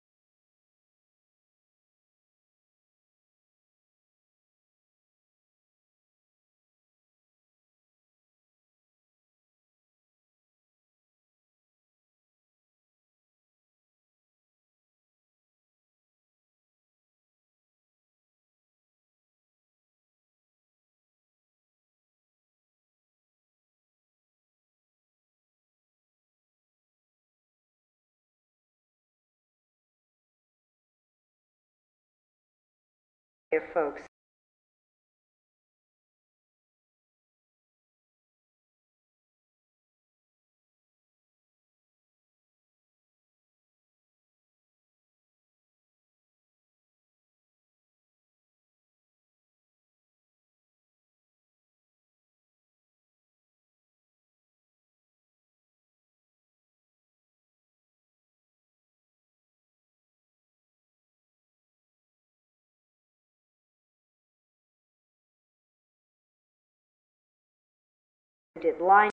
did line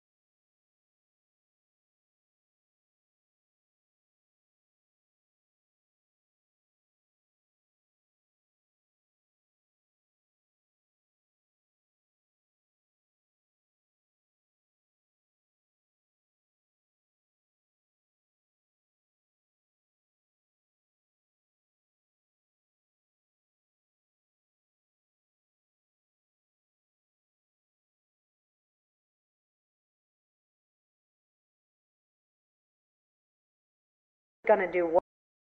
going to do what?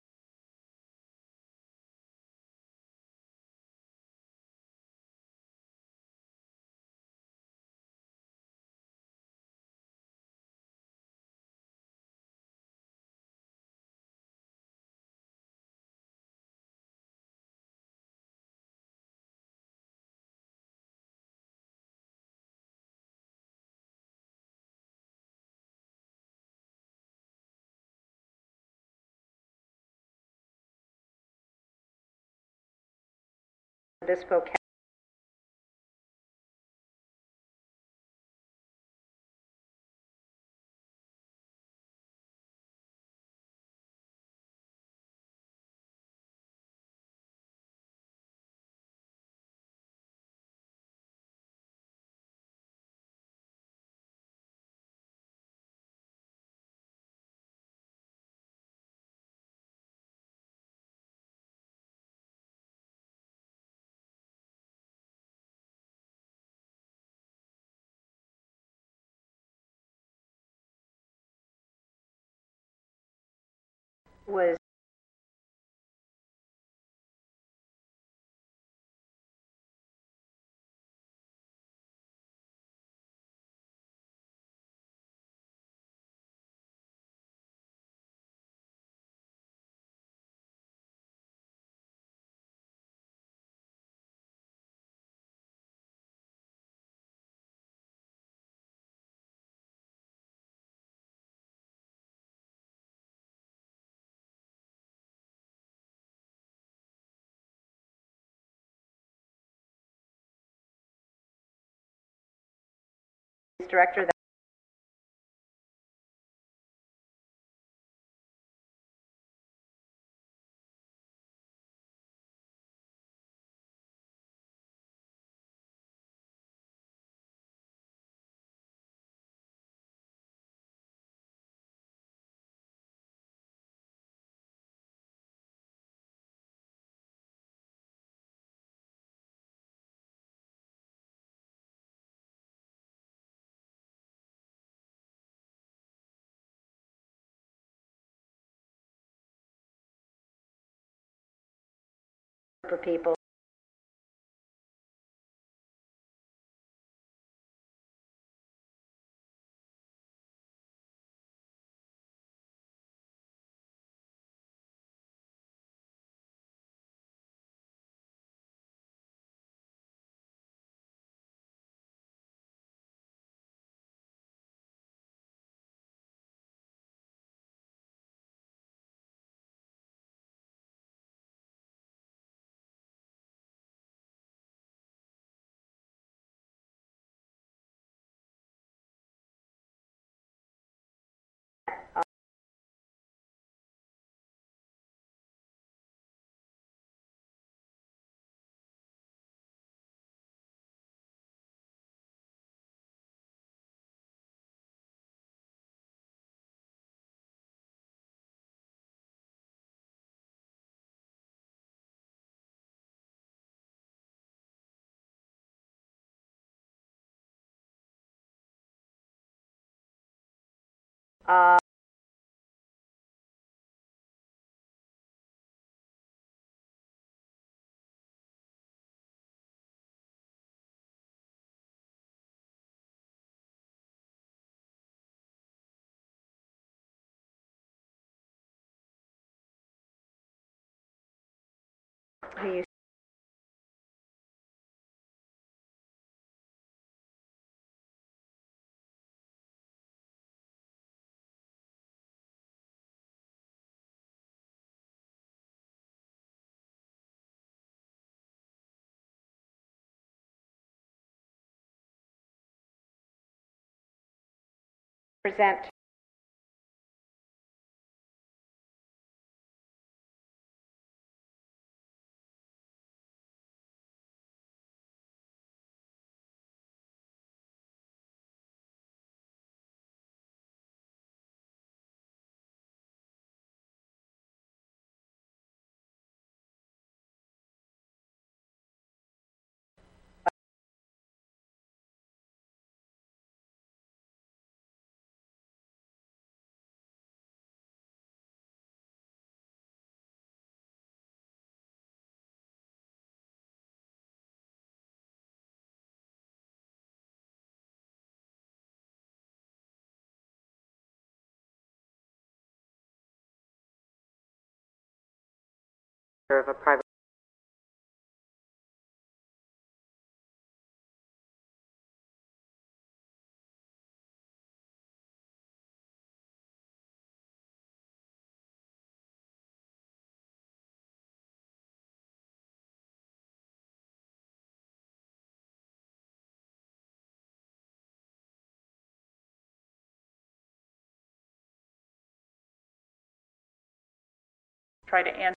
This vocabulary. Was director that for people Present. Of a private. Try to answer.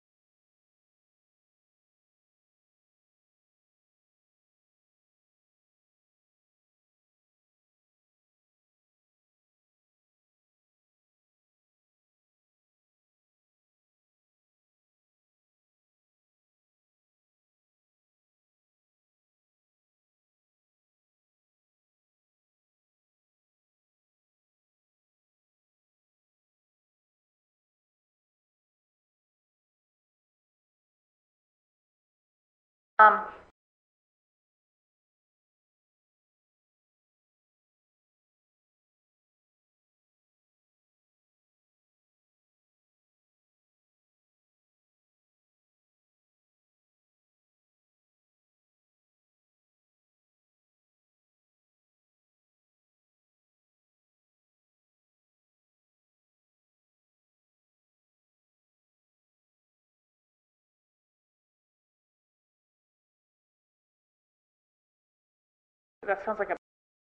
That sounds like a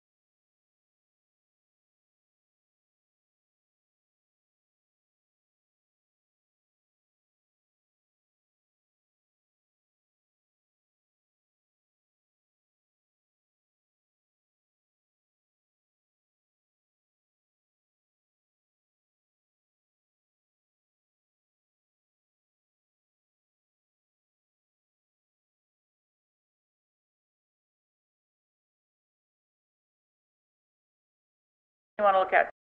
you want to look at.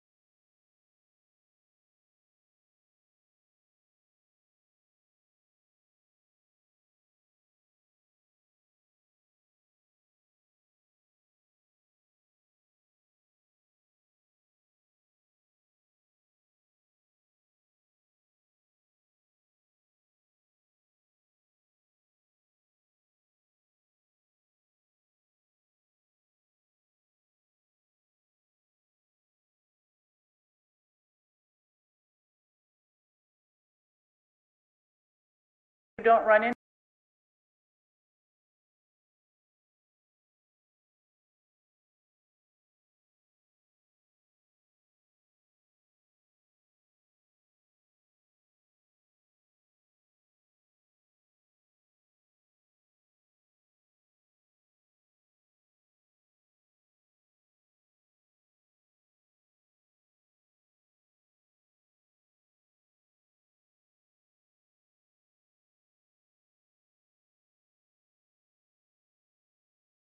You don't run into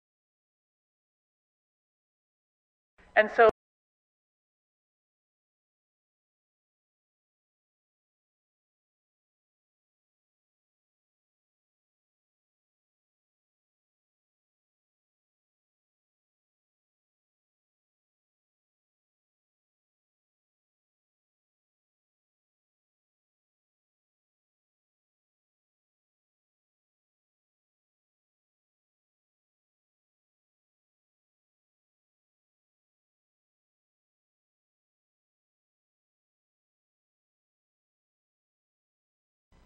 and so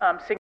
sig-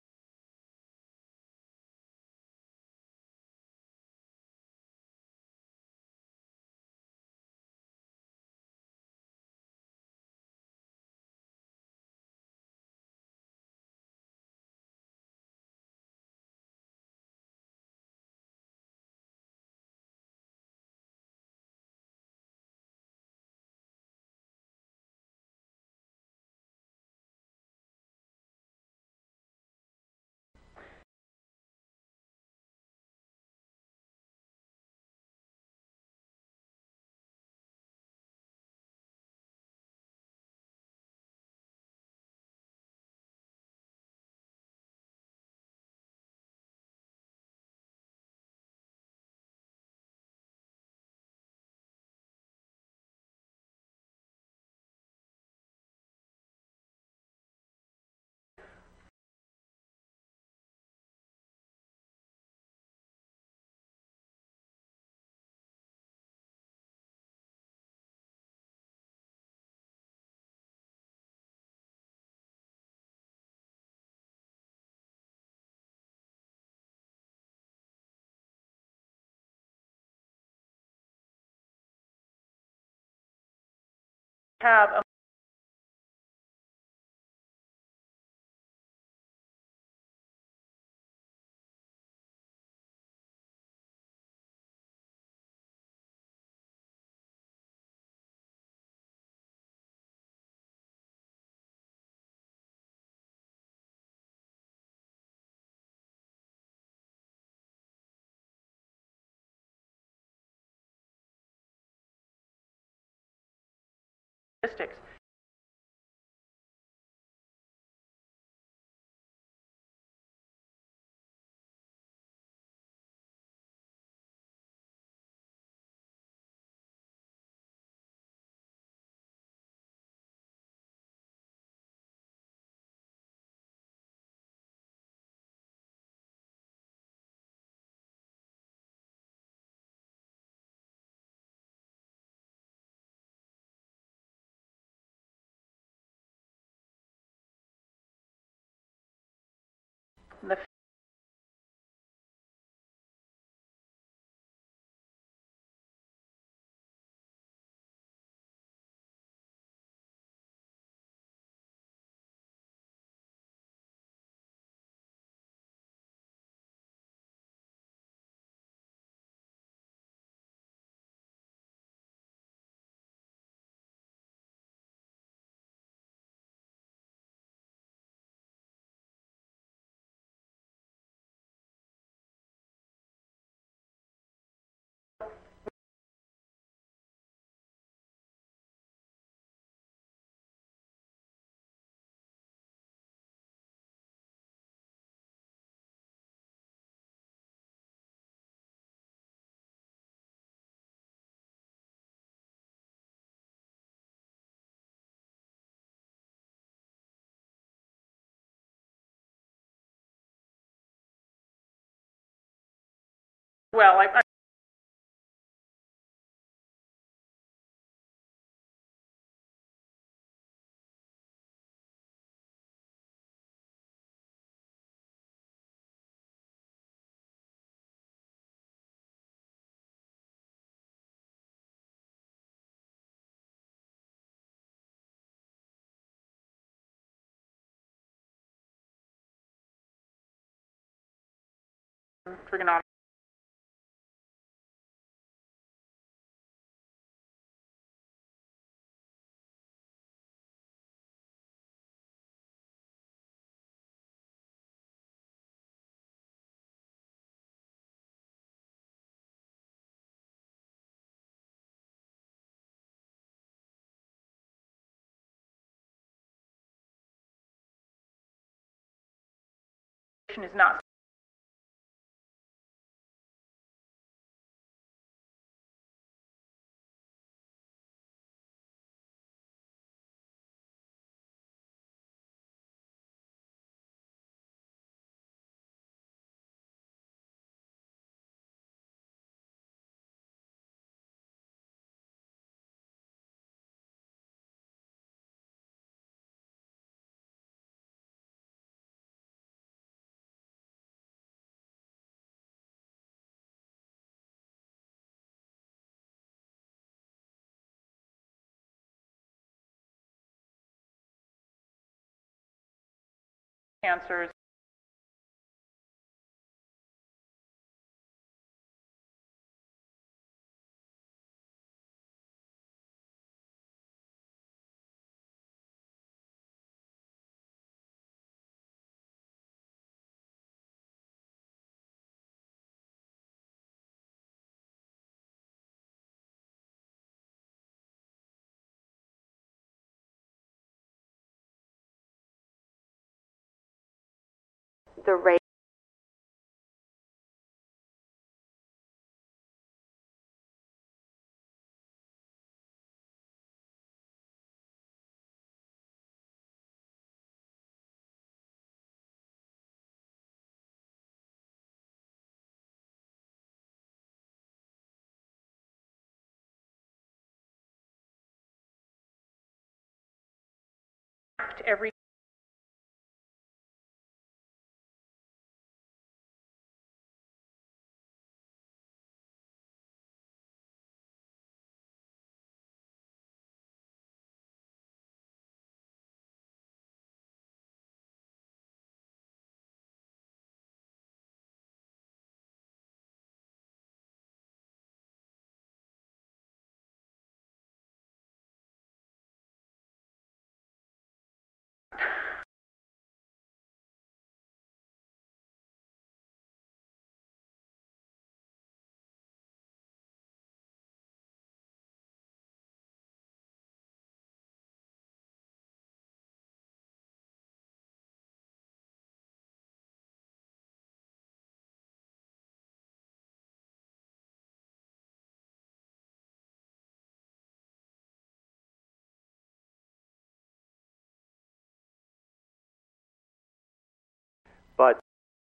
have a statistics. The well, I trigonometry. Is not cancers. The rate. Every But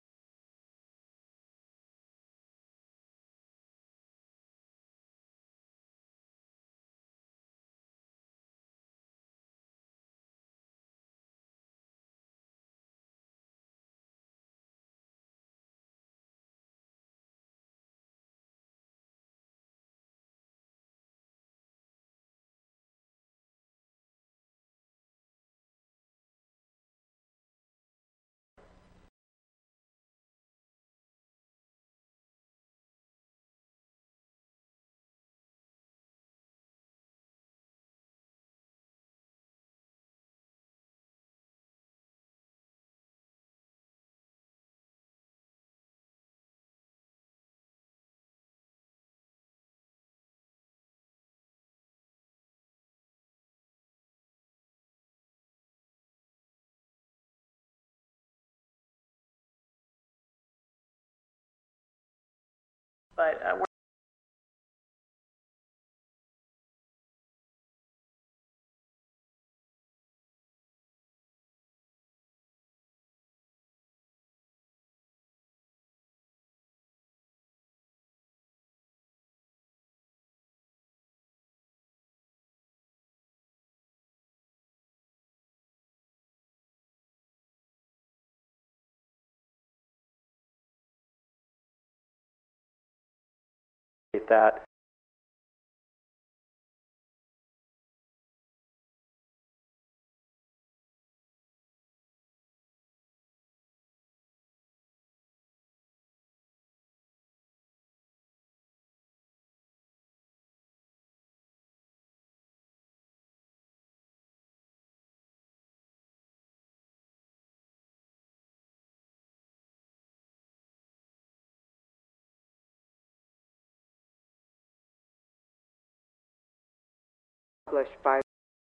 we're that Published by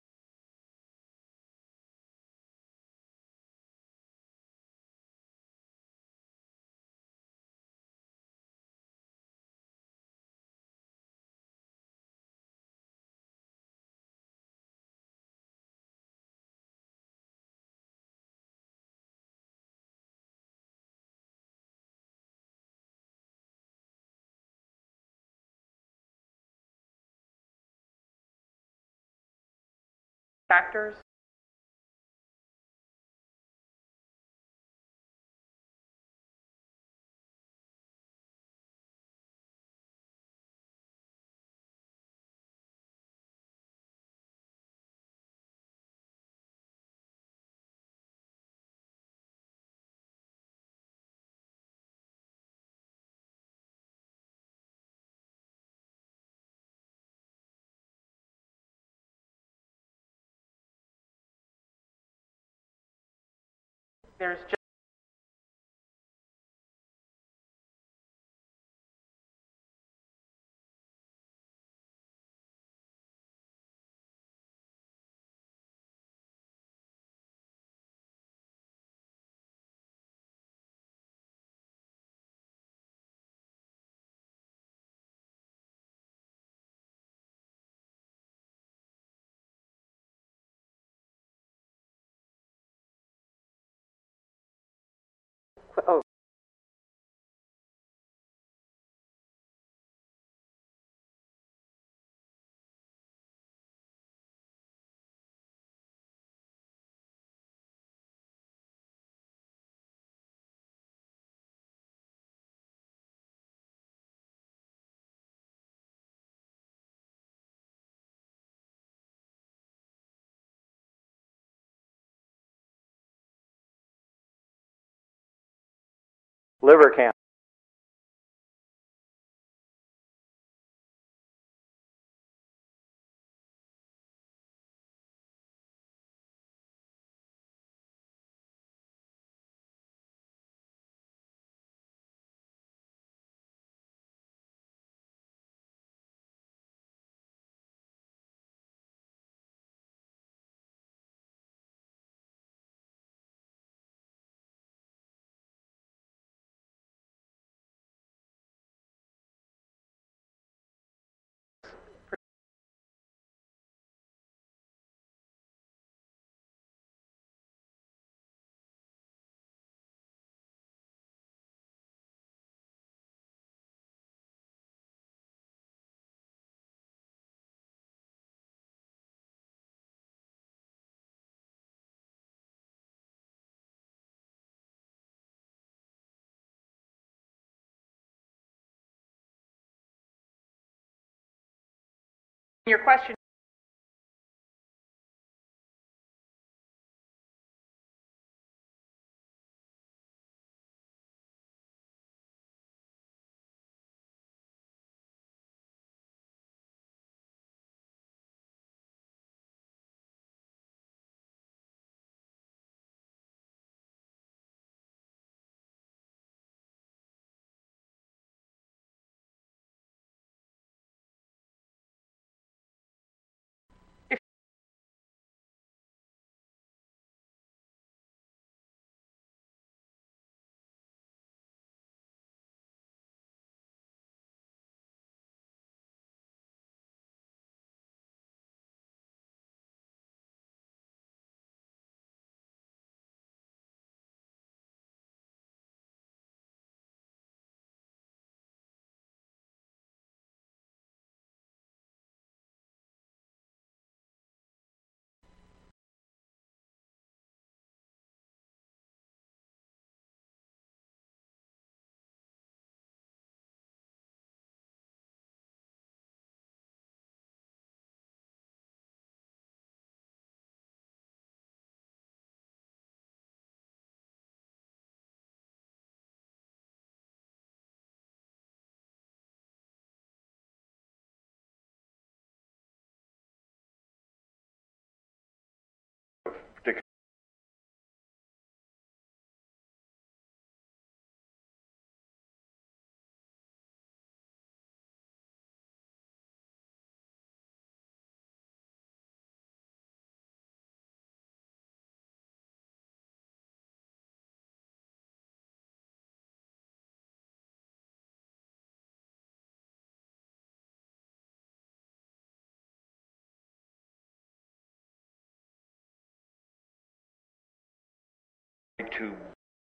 factors. There's just Oh, Liver cancer. your question. To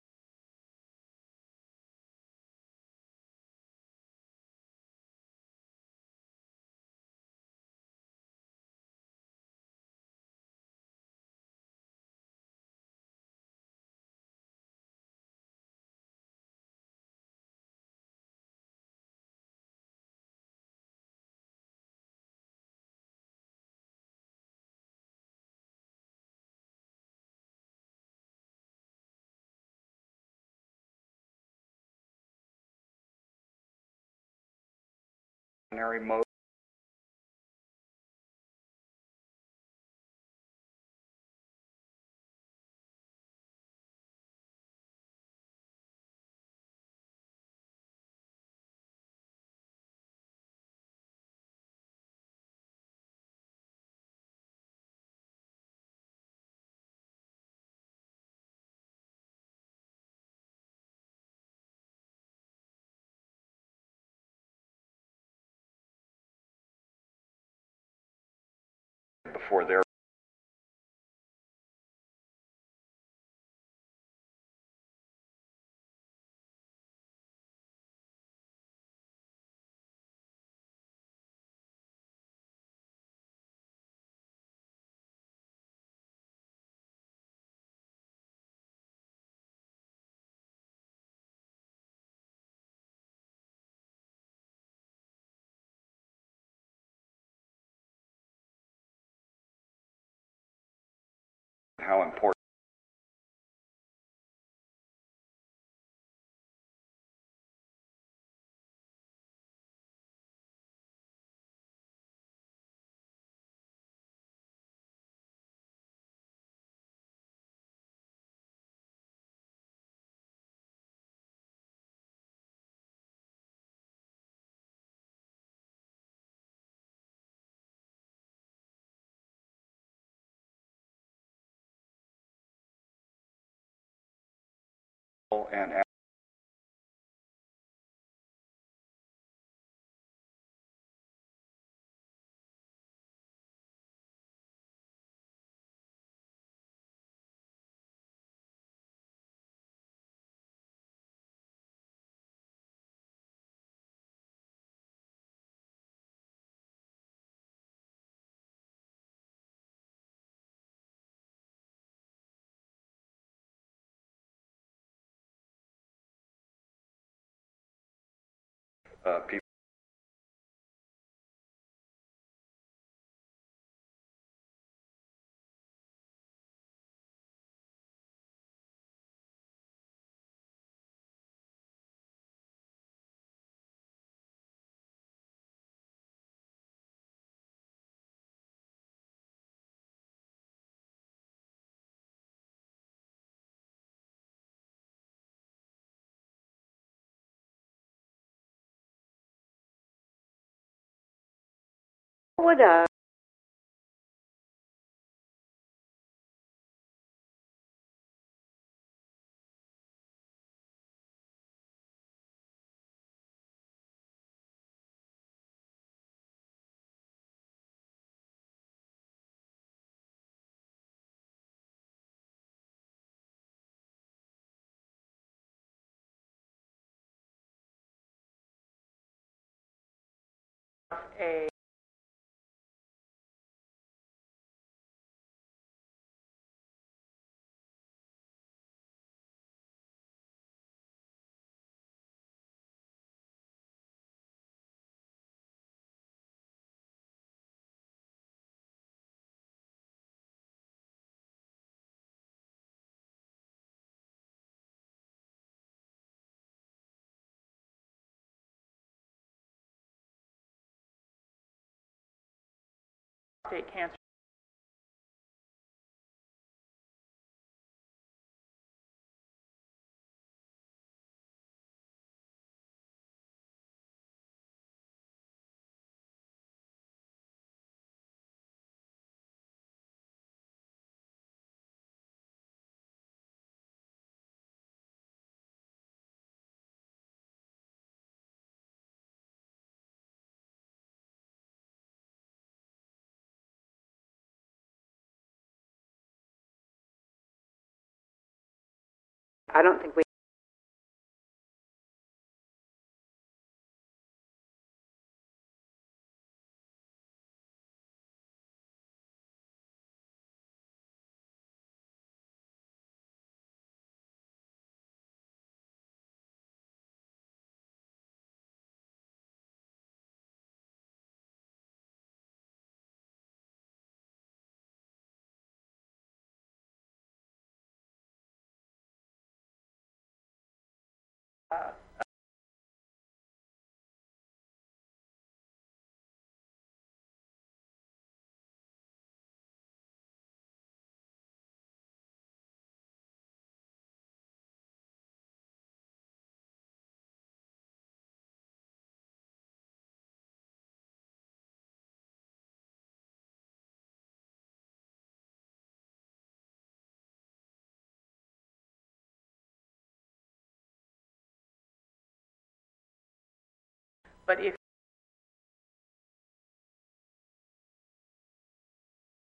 mode. before their how important and people. Would a prostate cancer I don't think we but if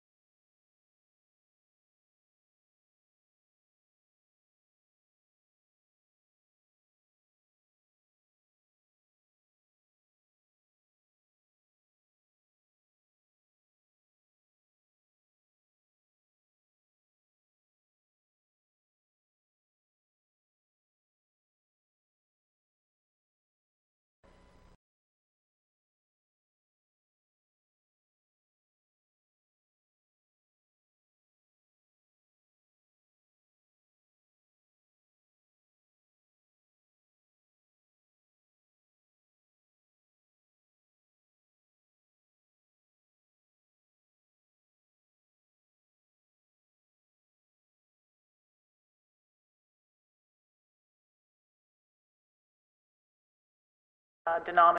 denominator.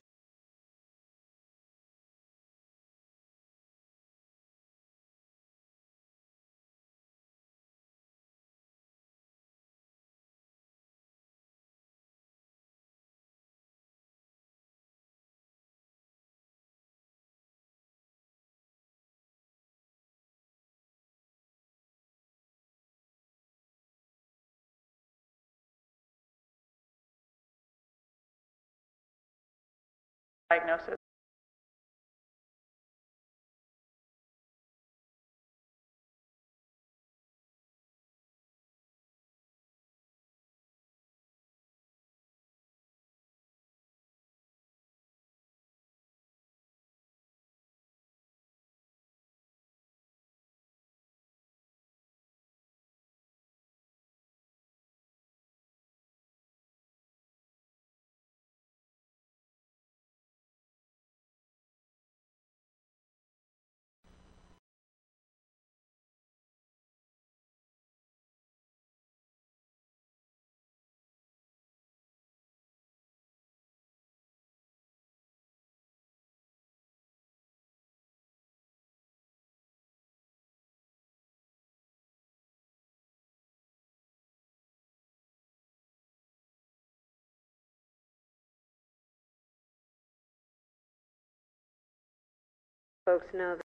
Diagnosis. Folks know that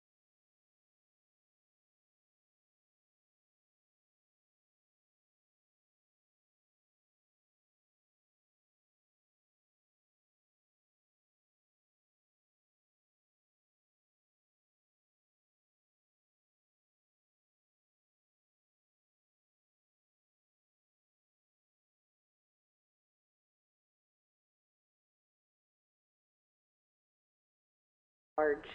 large.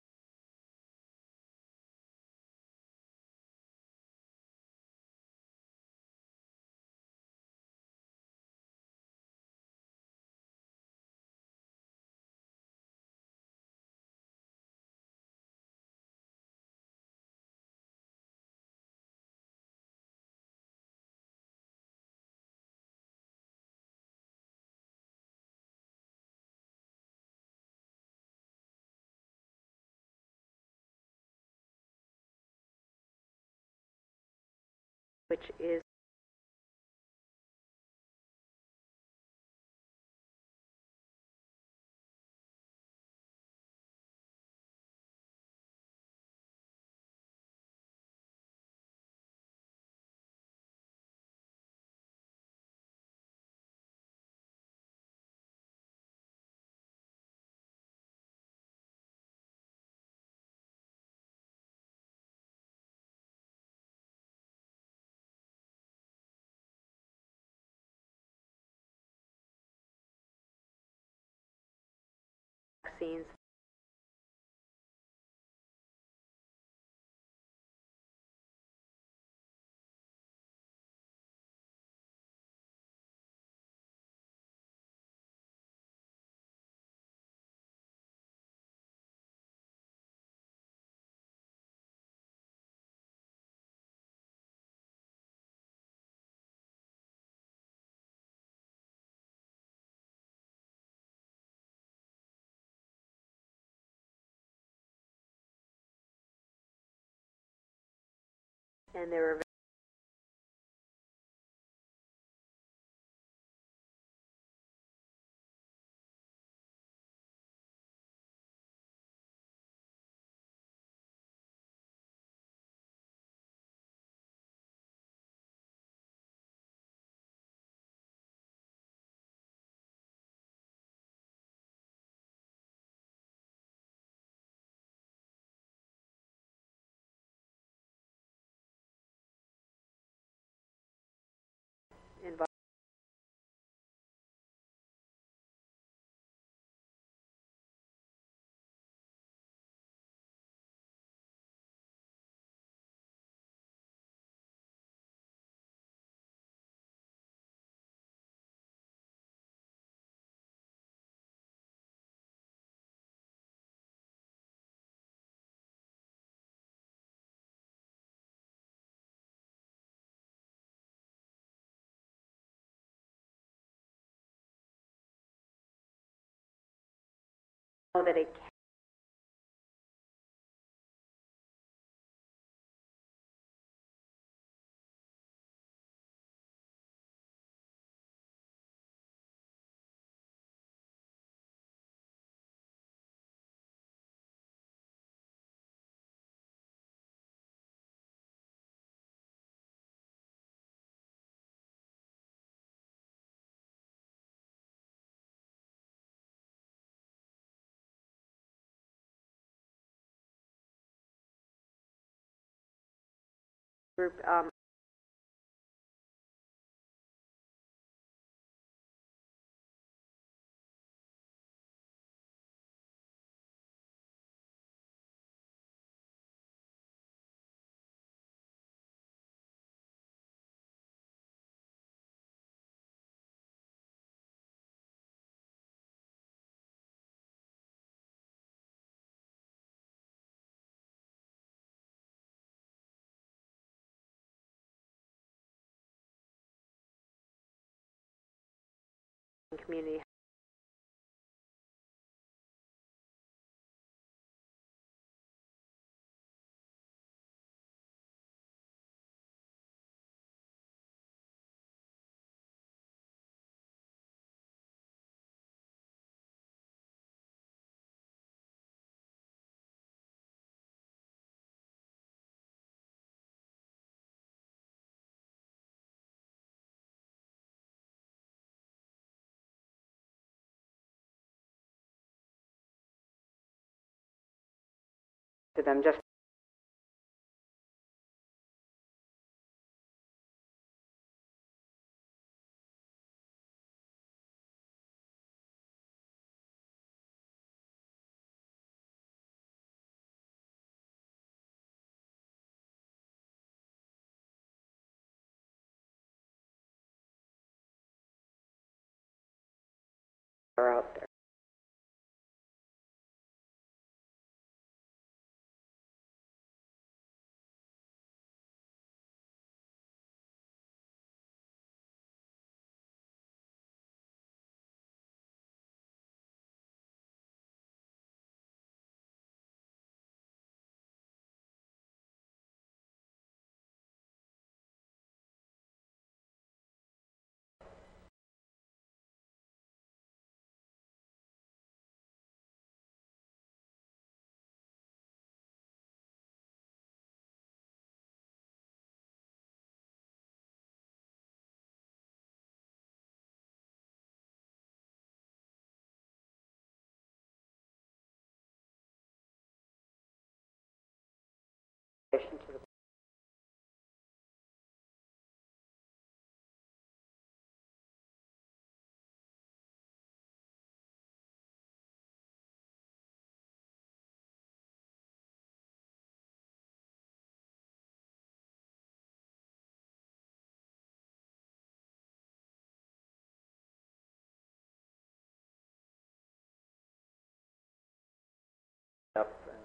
Which is vaccines. And there are know that it can. Group, community. To them, just are out there. To the Yep.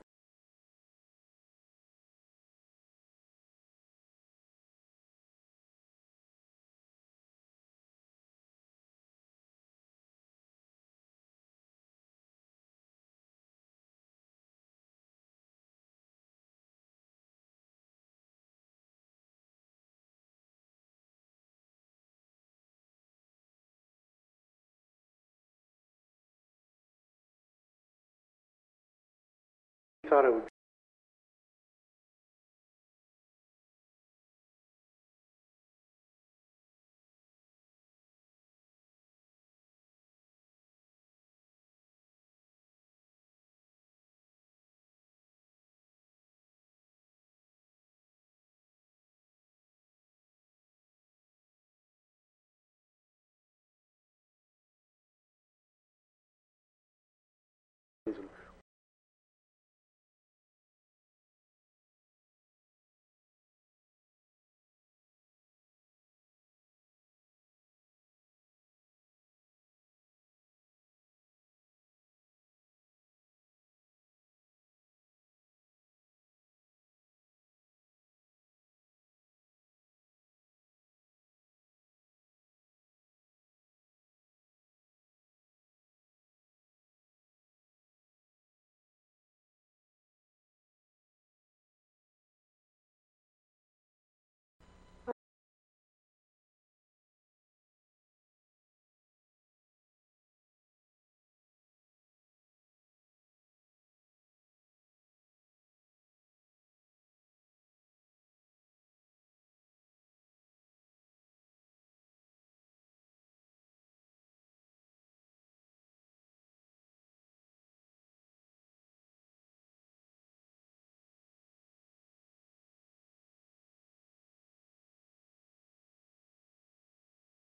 Thought it would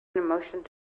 A motion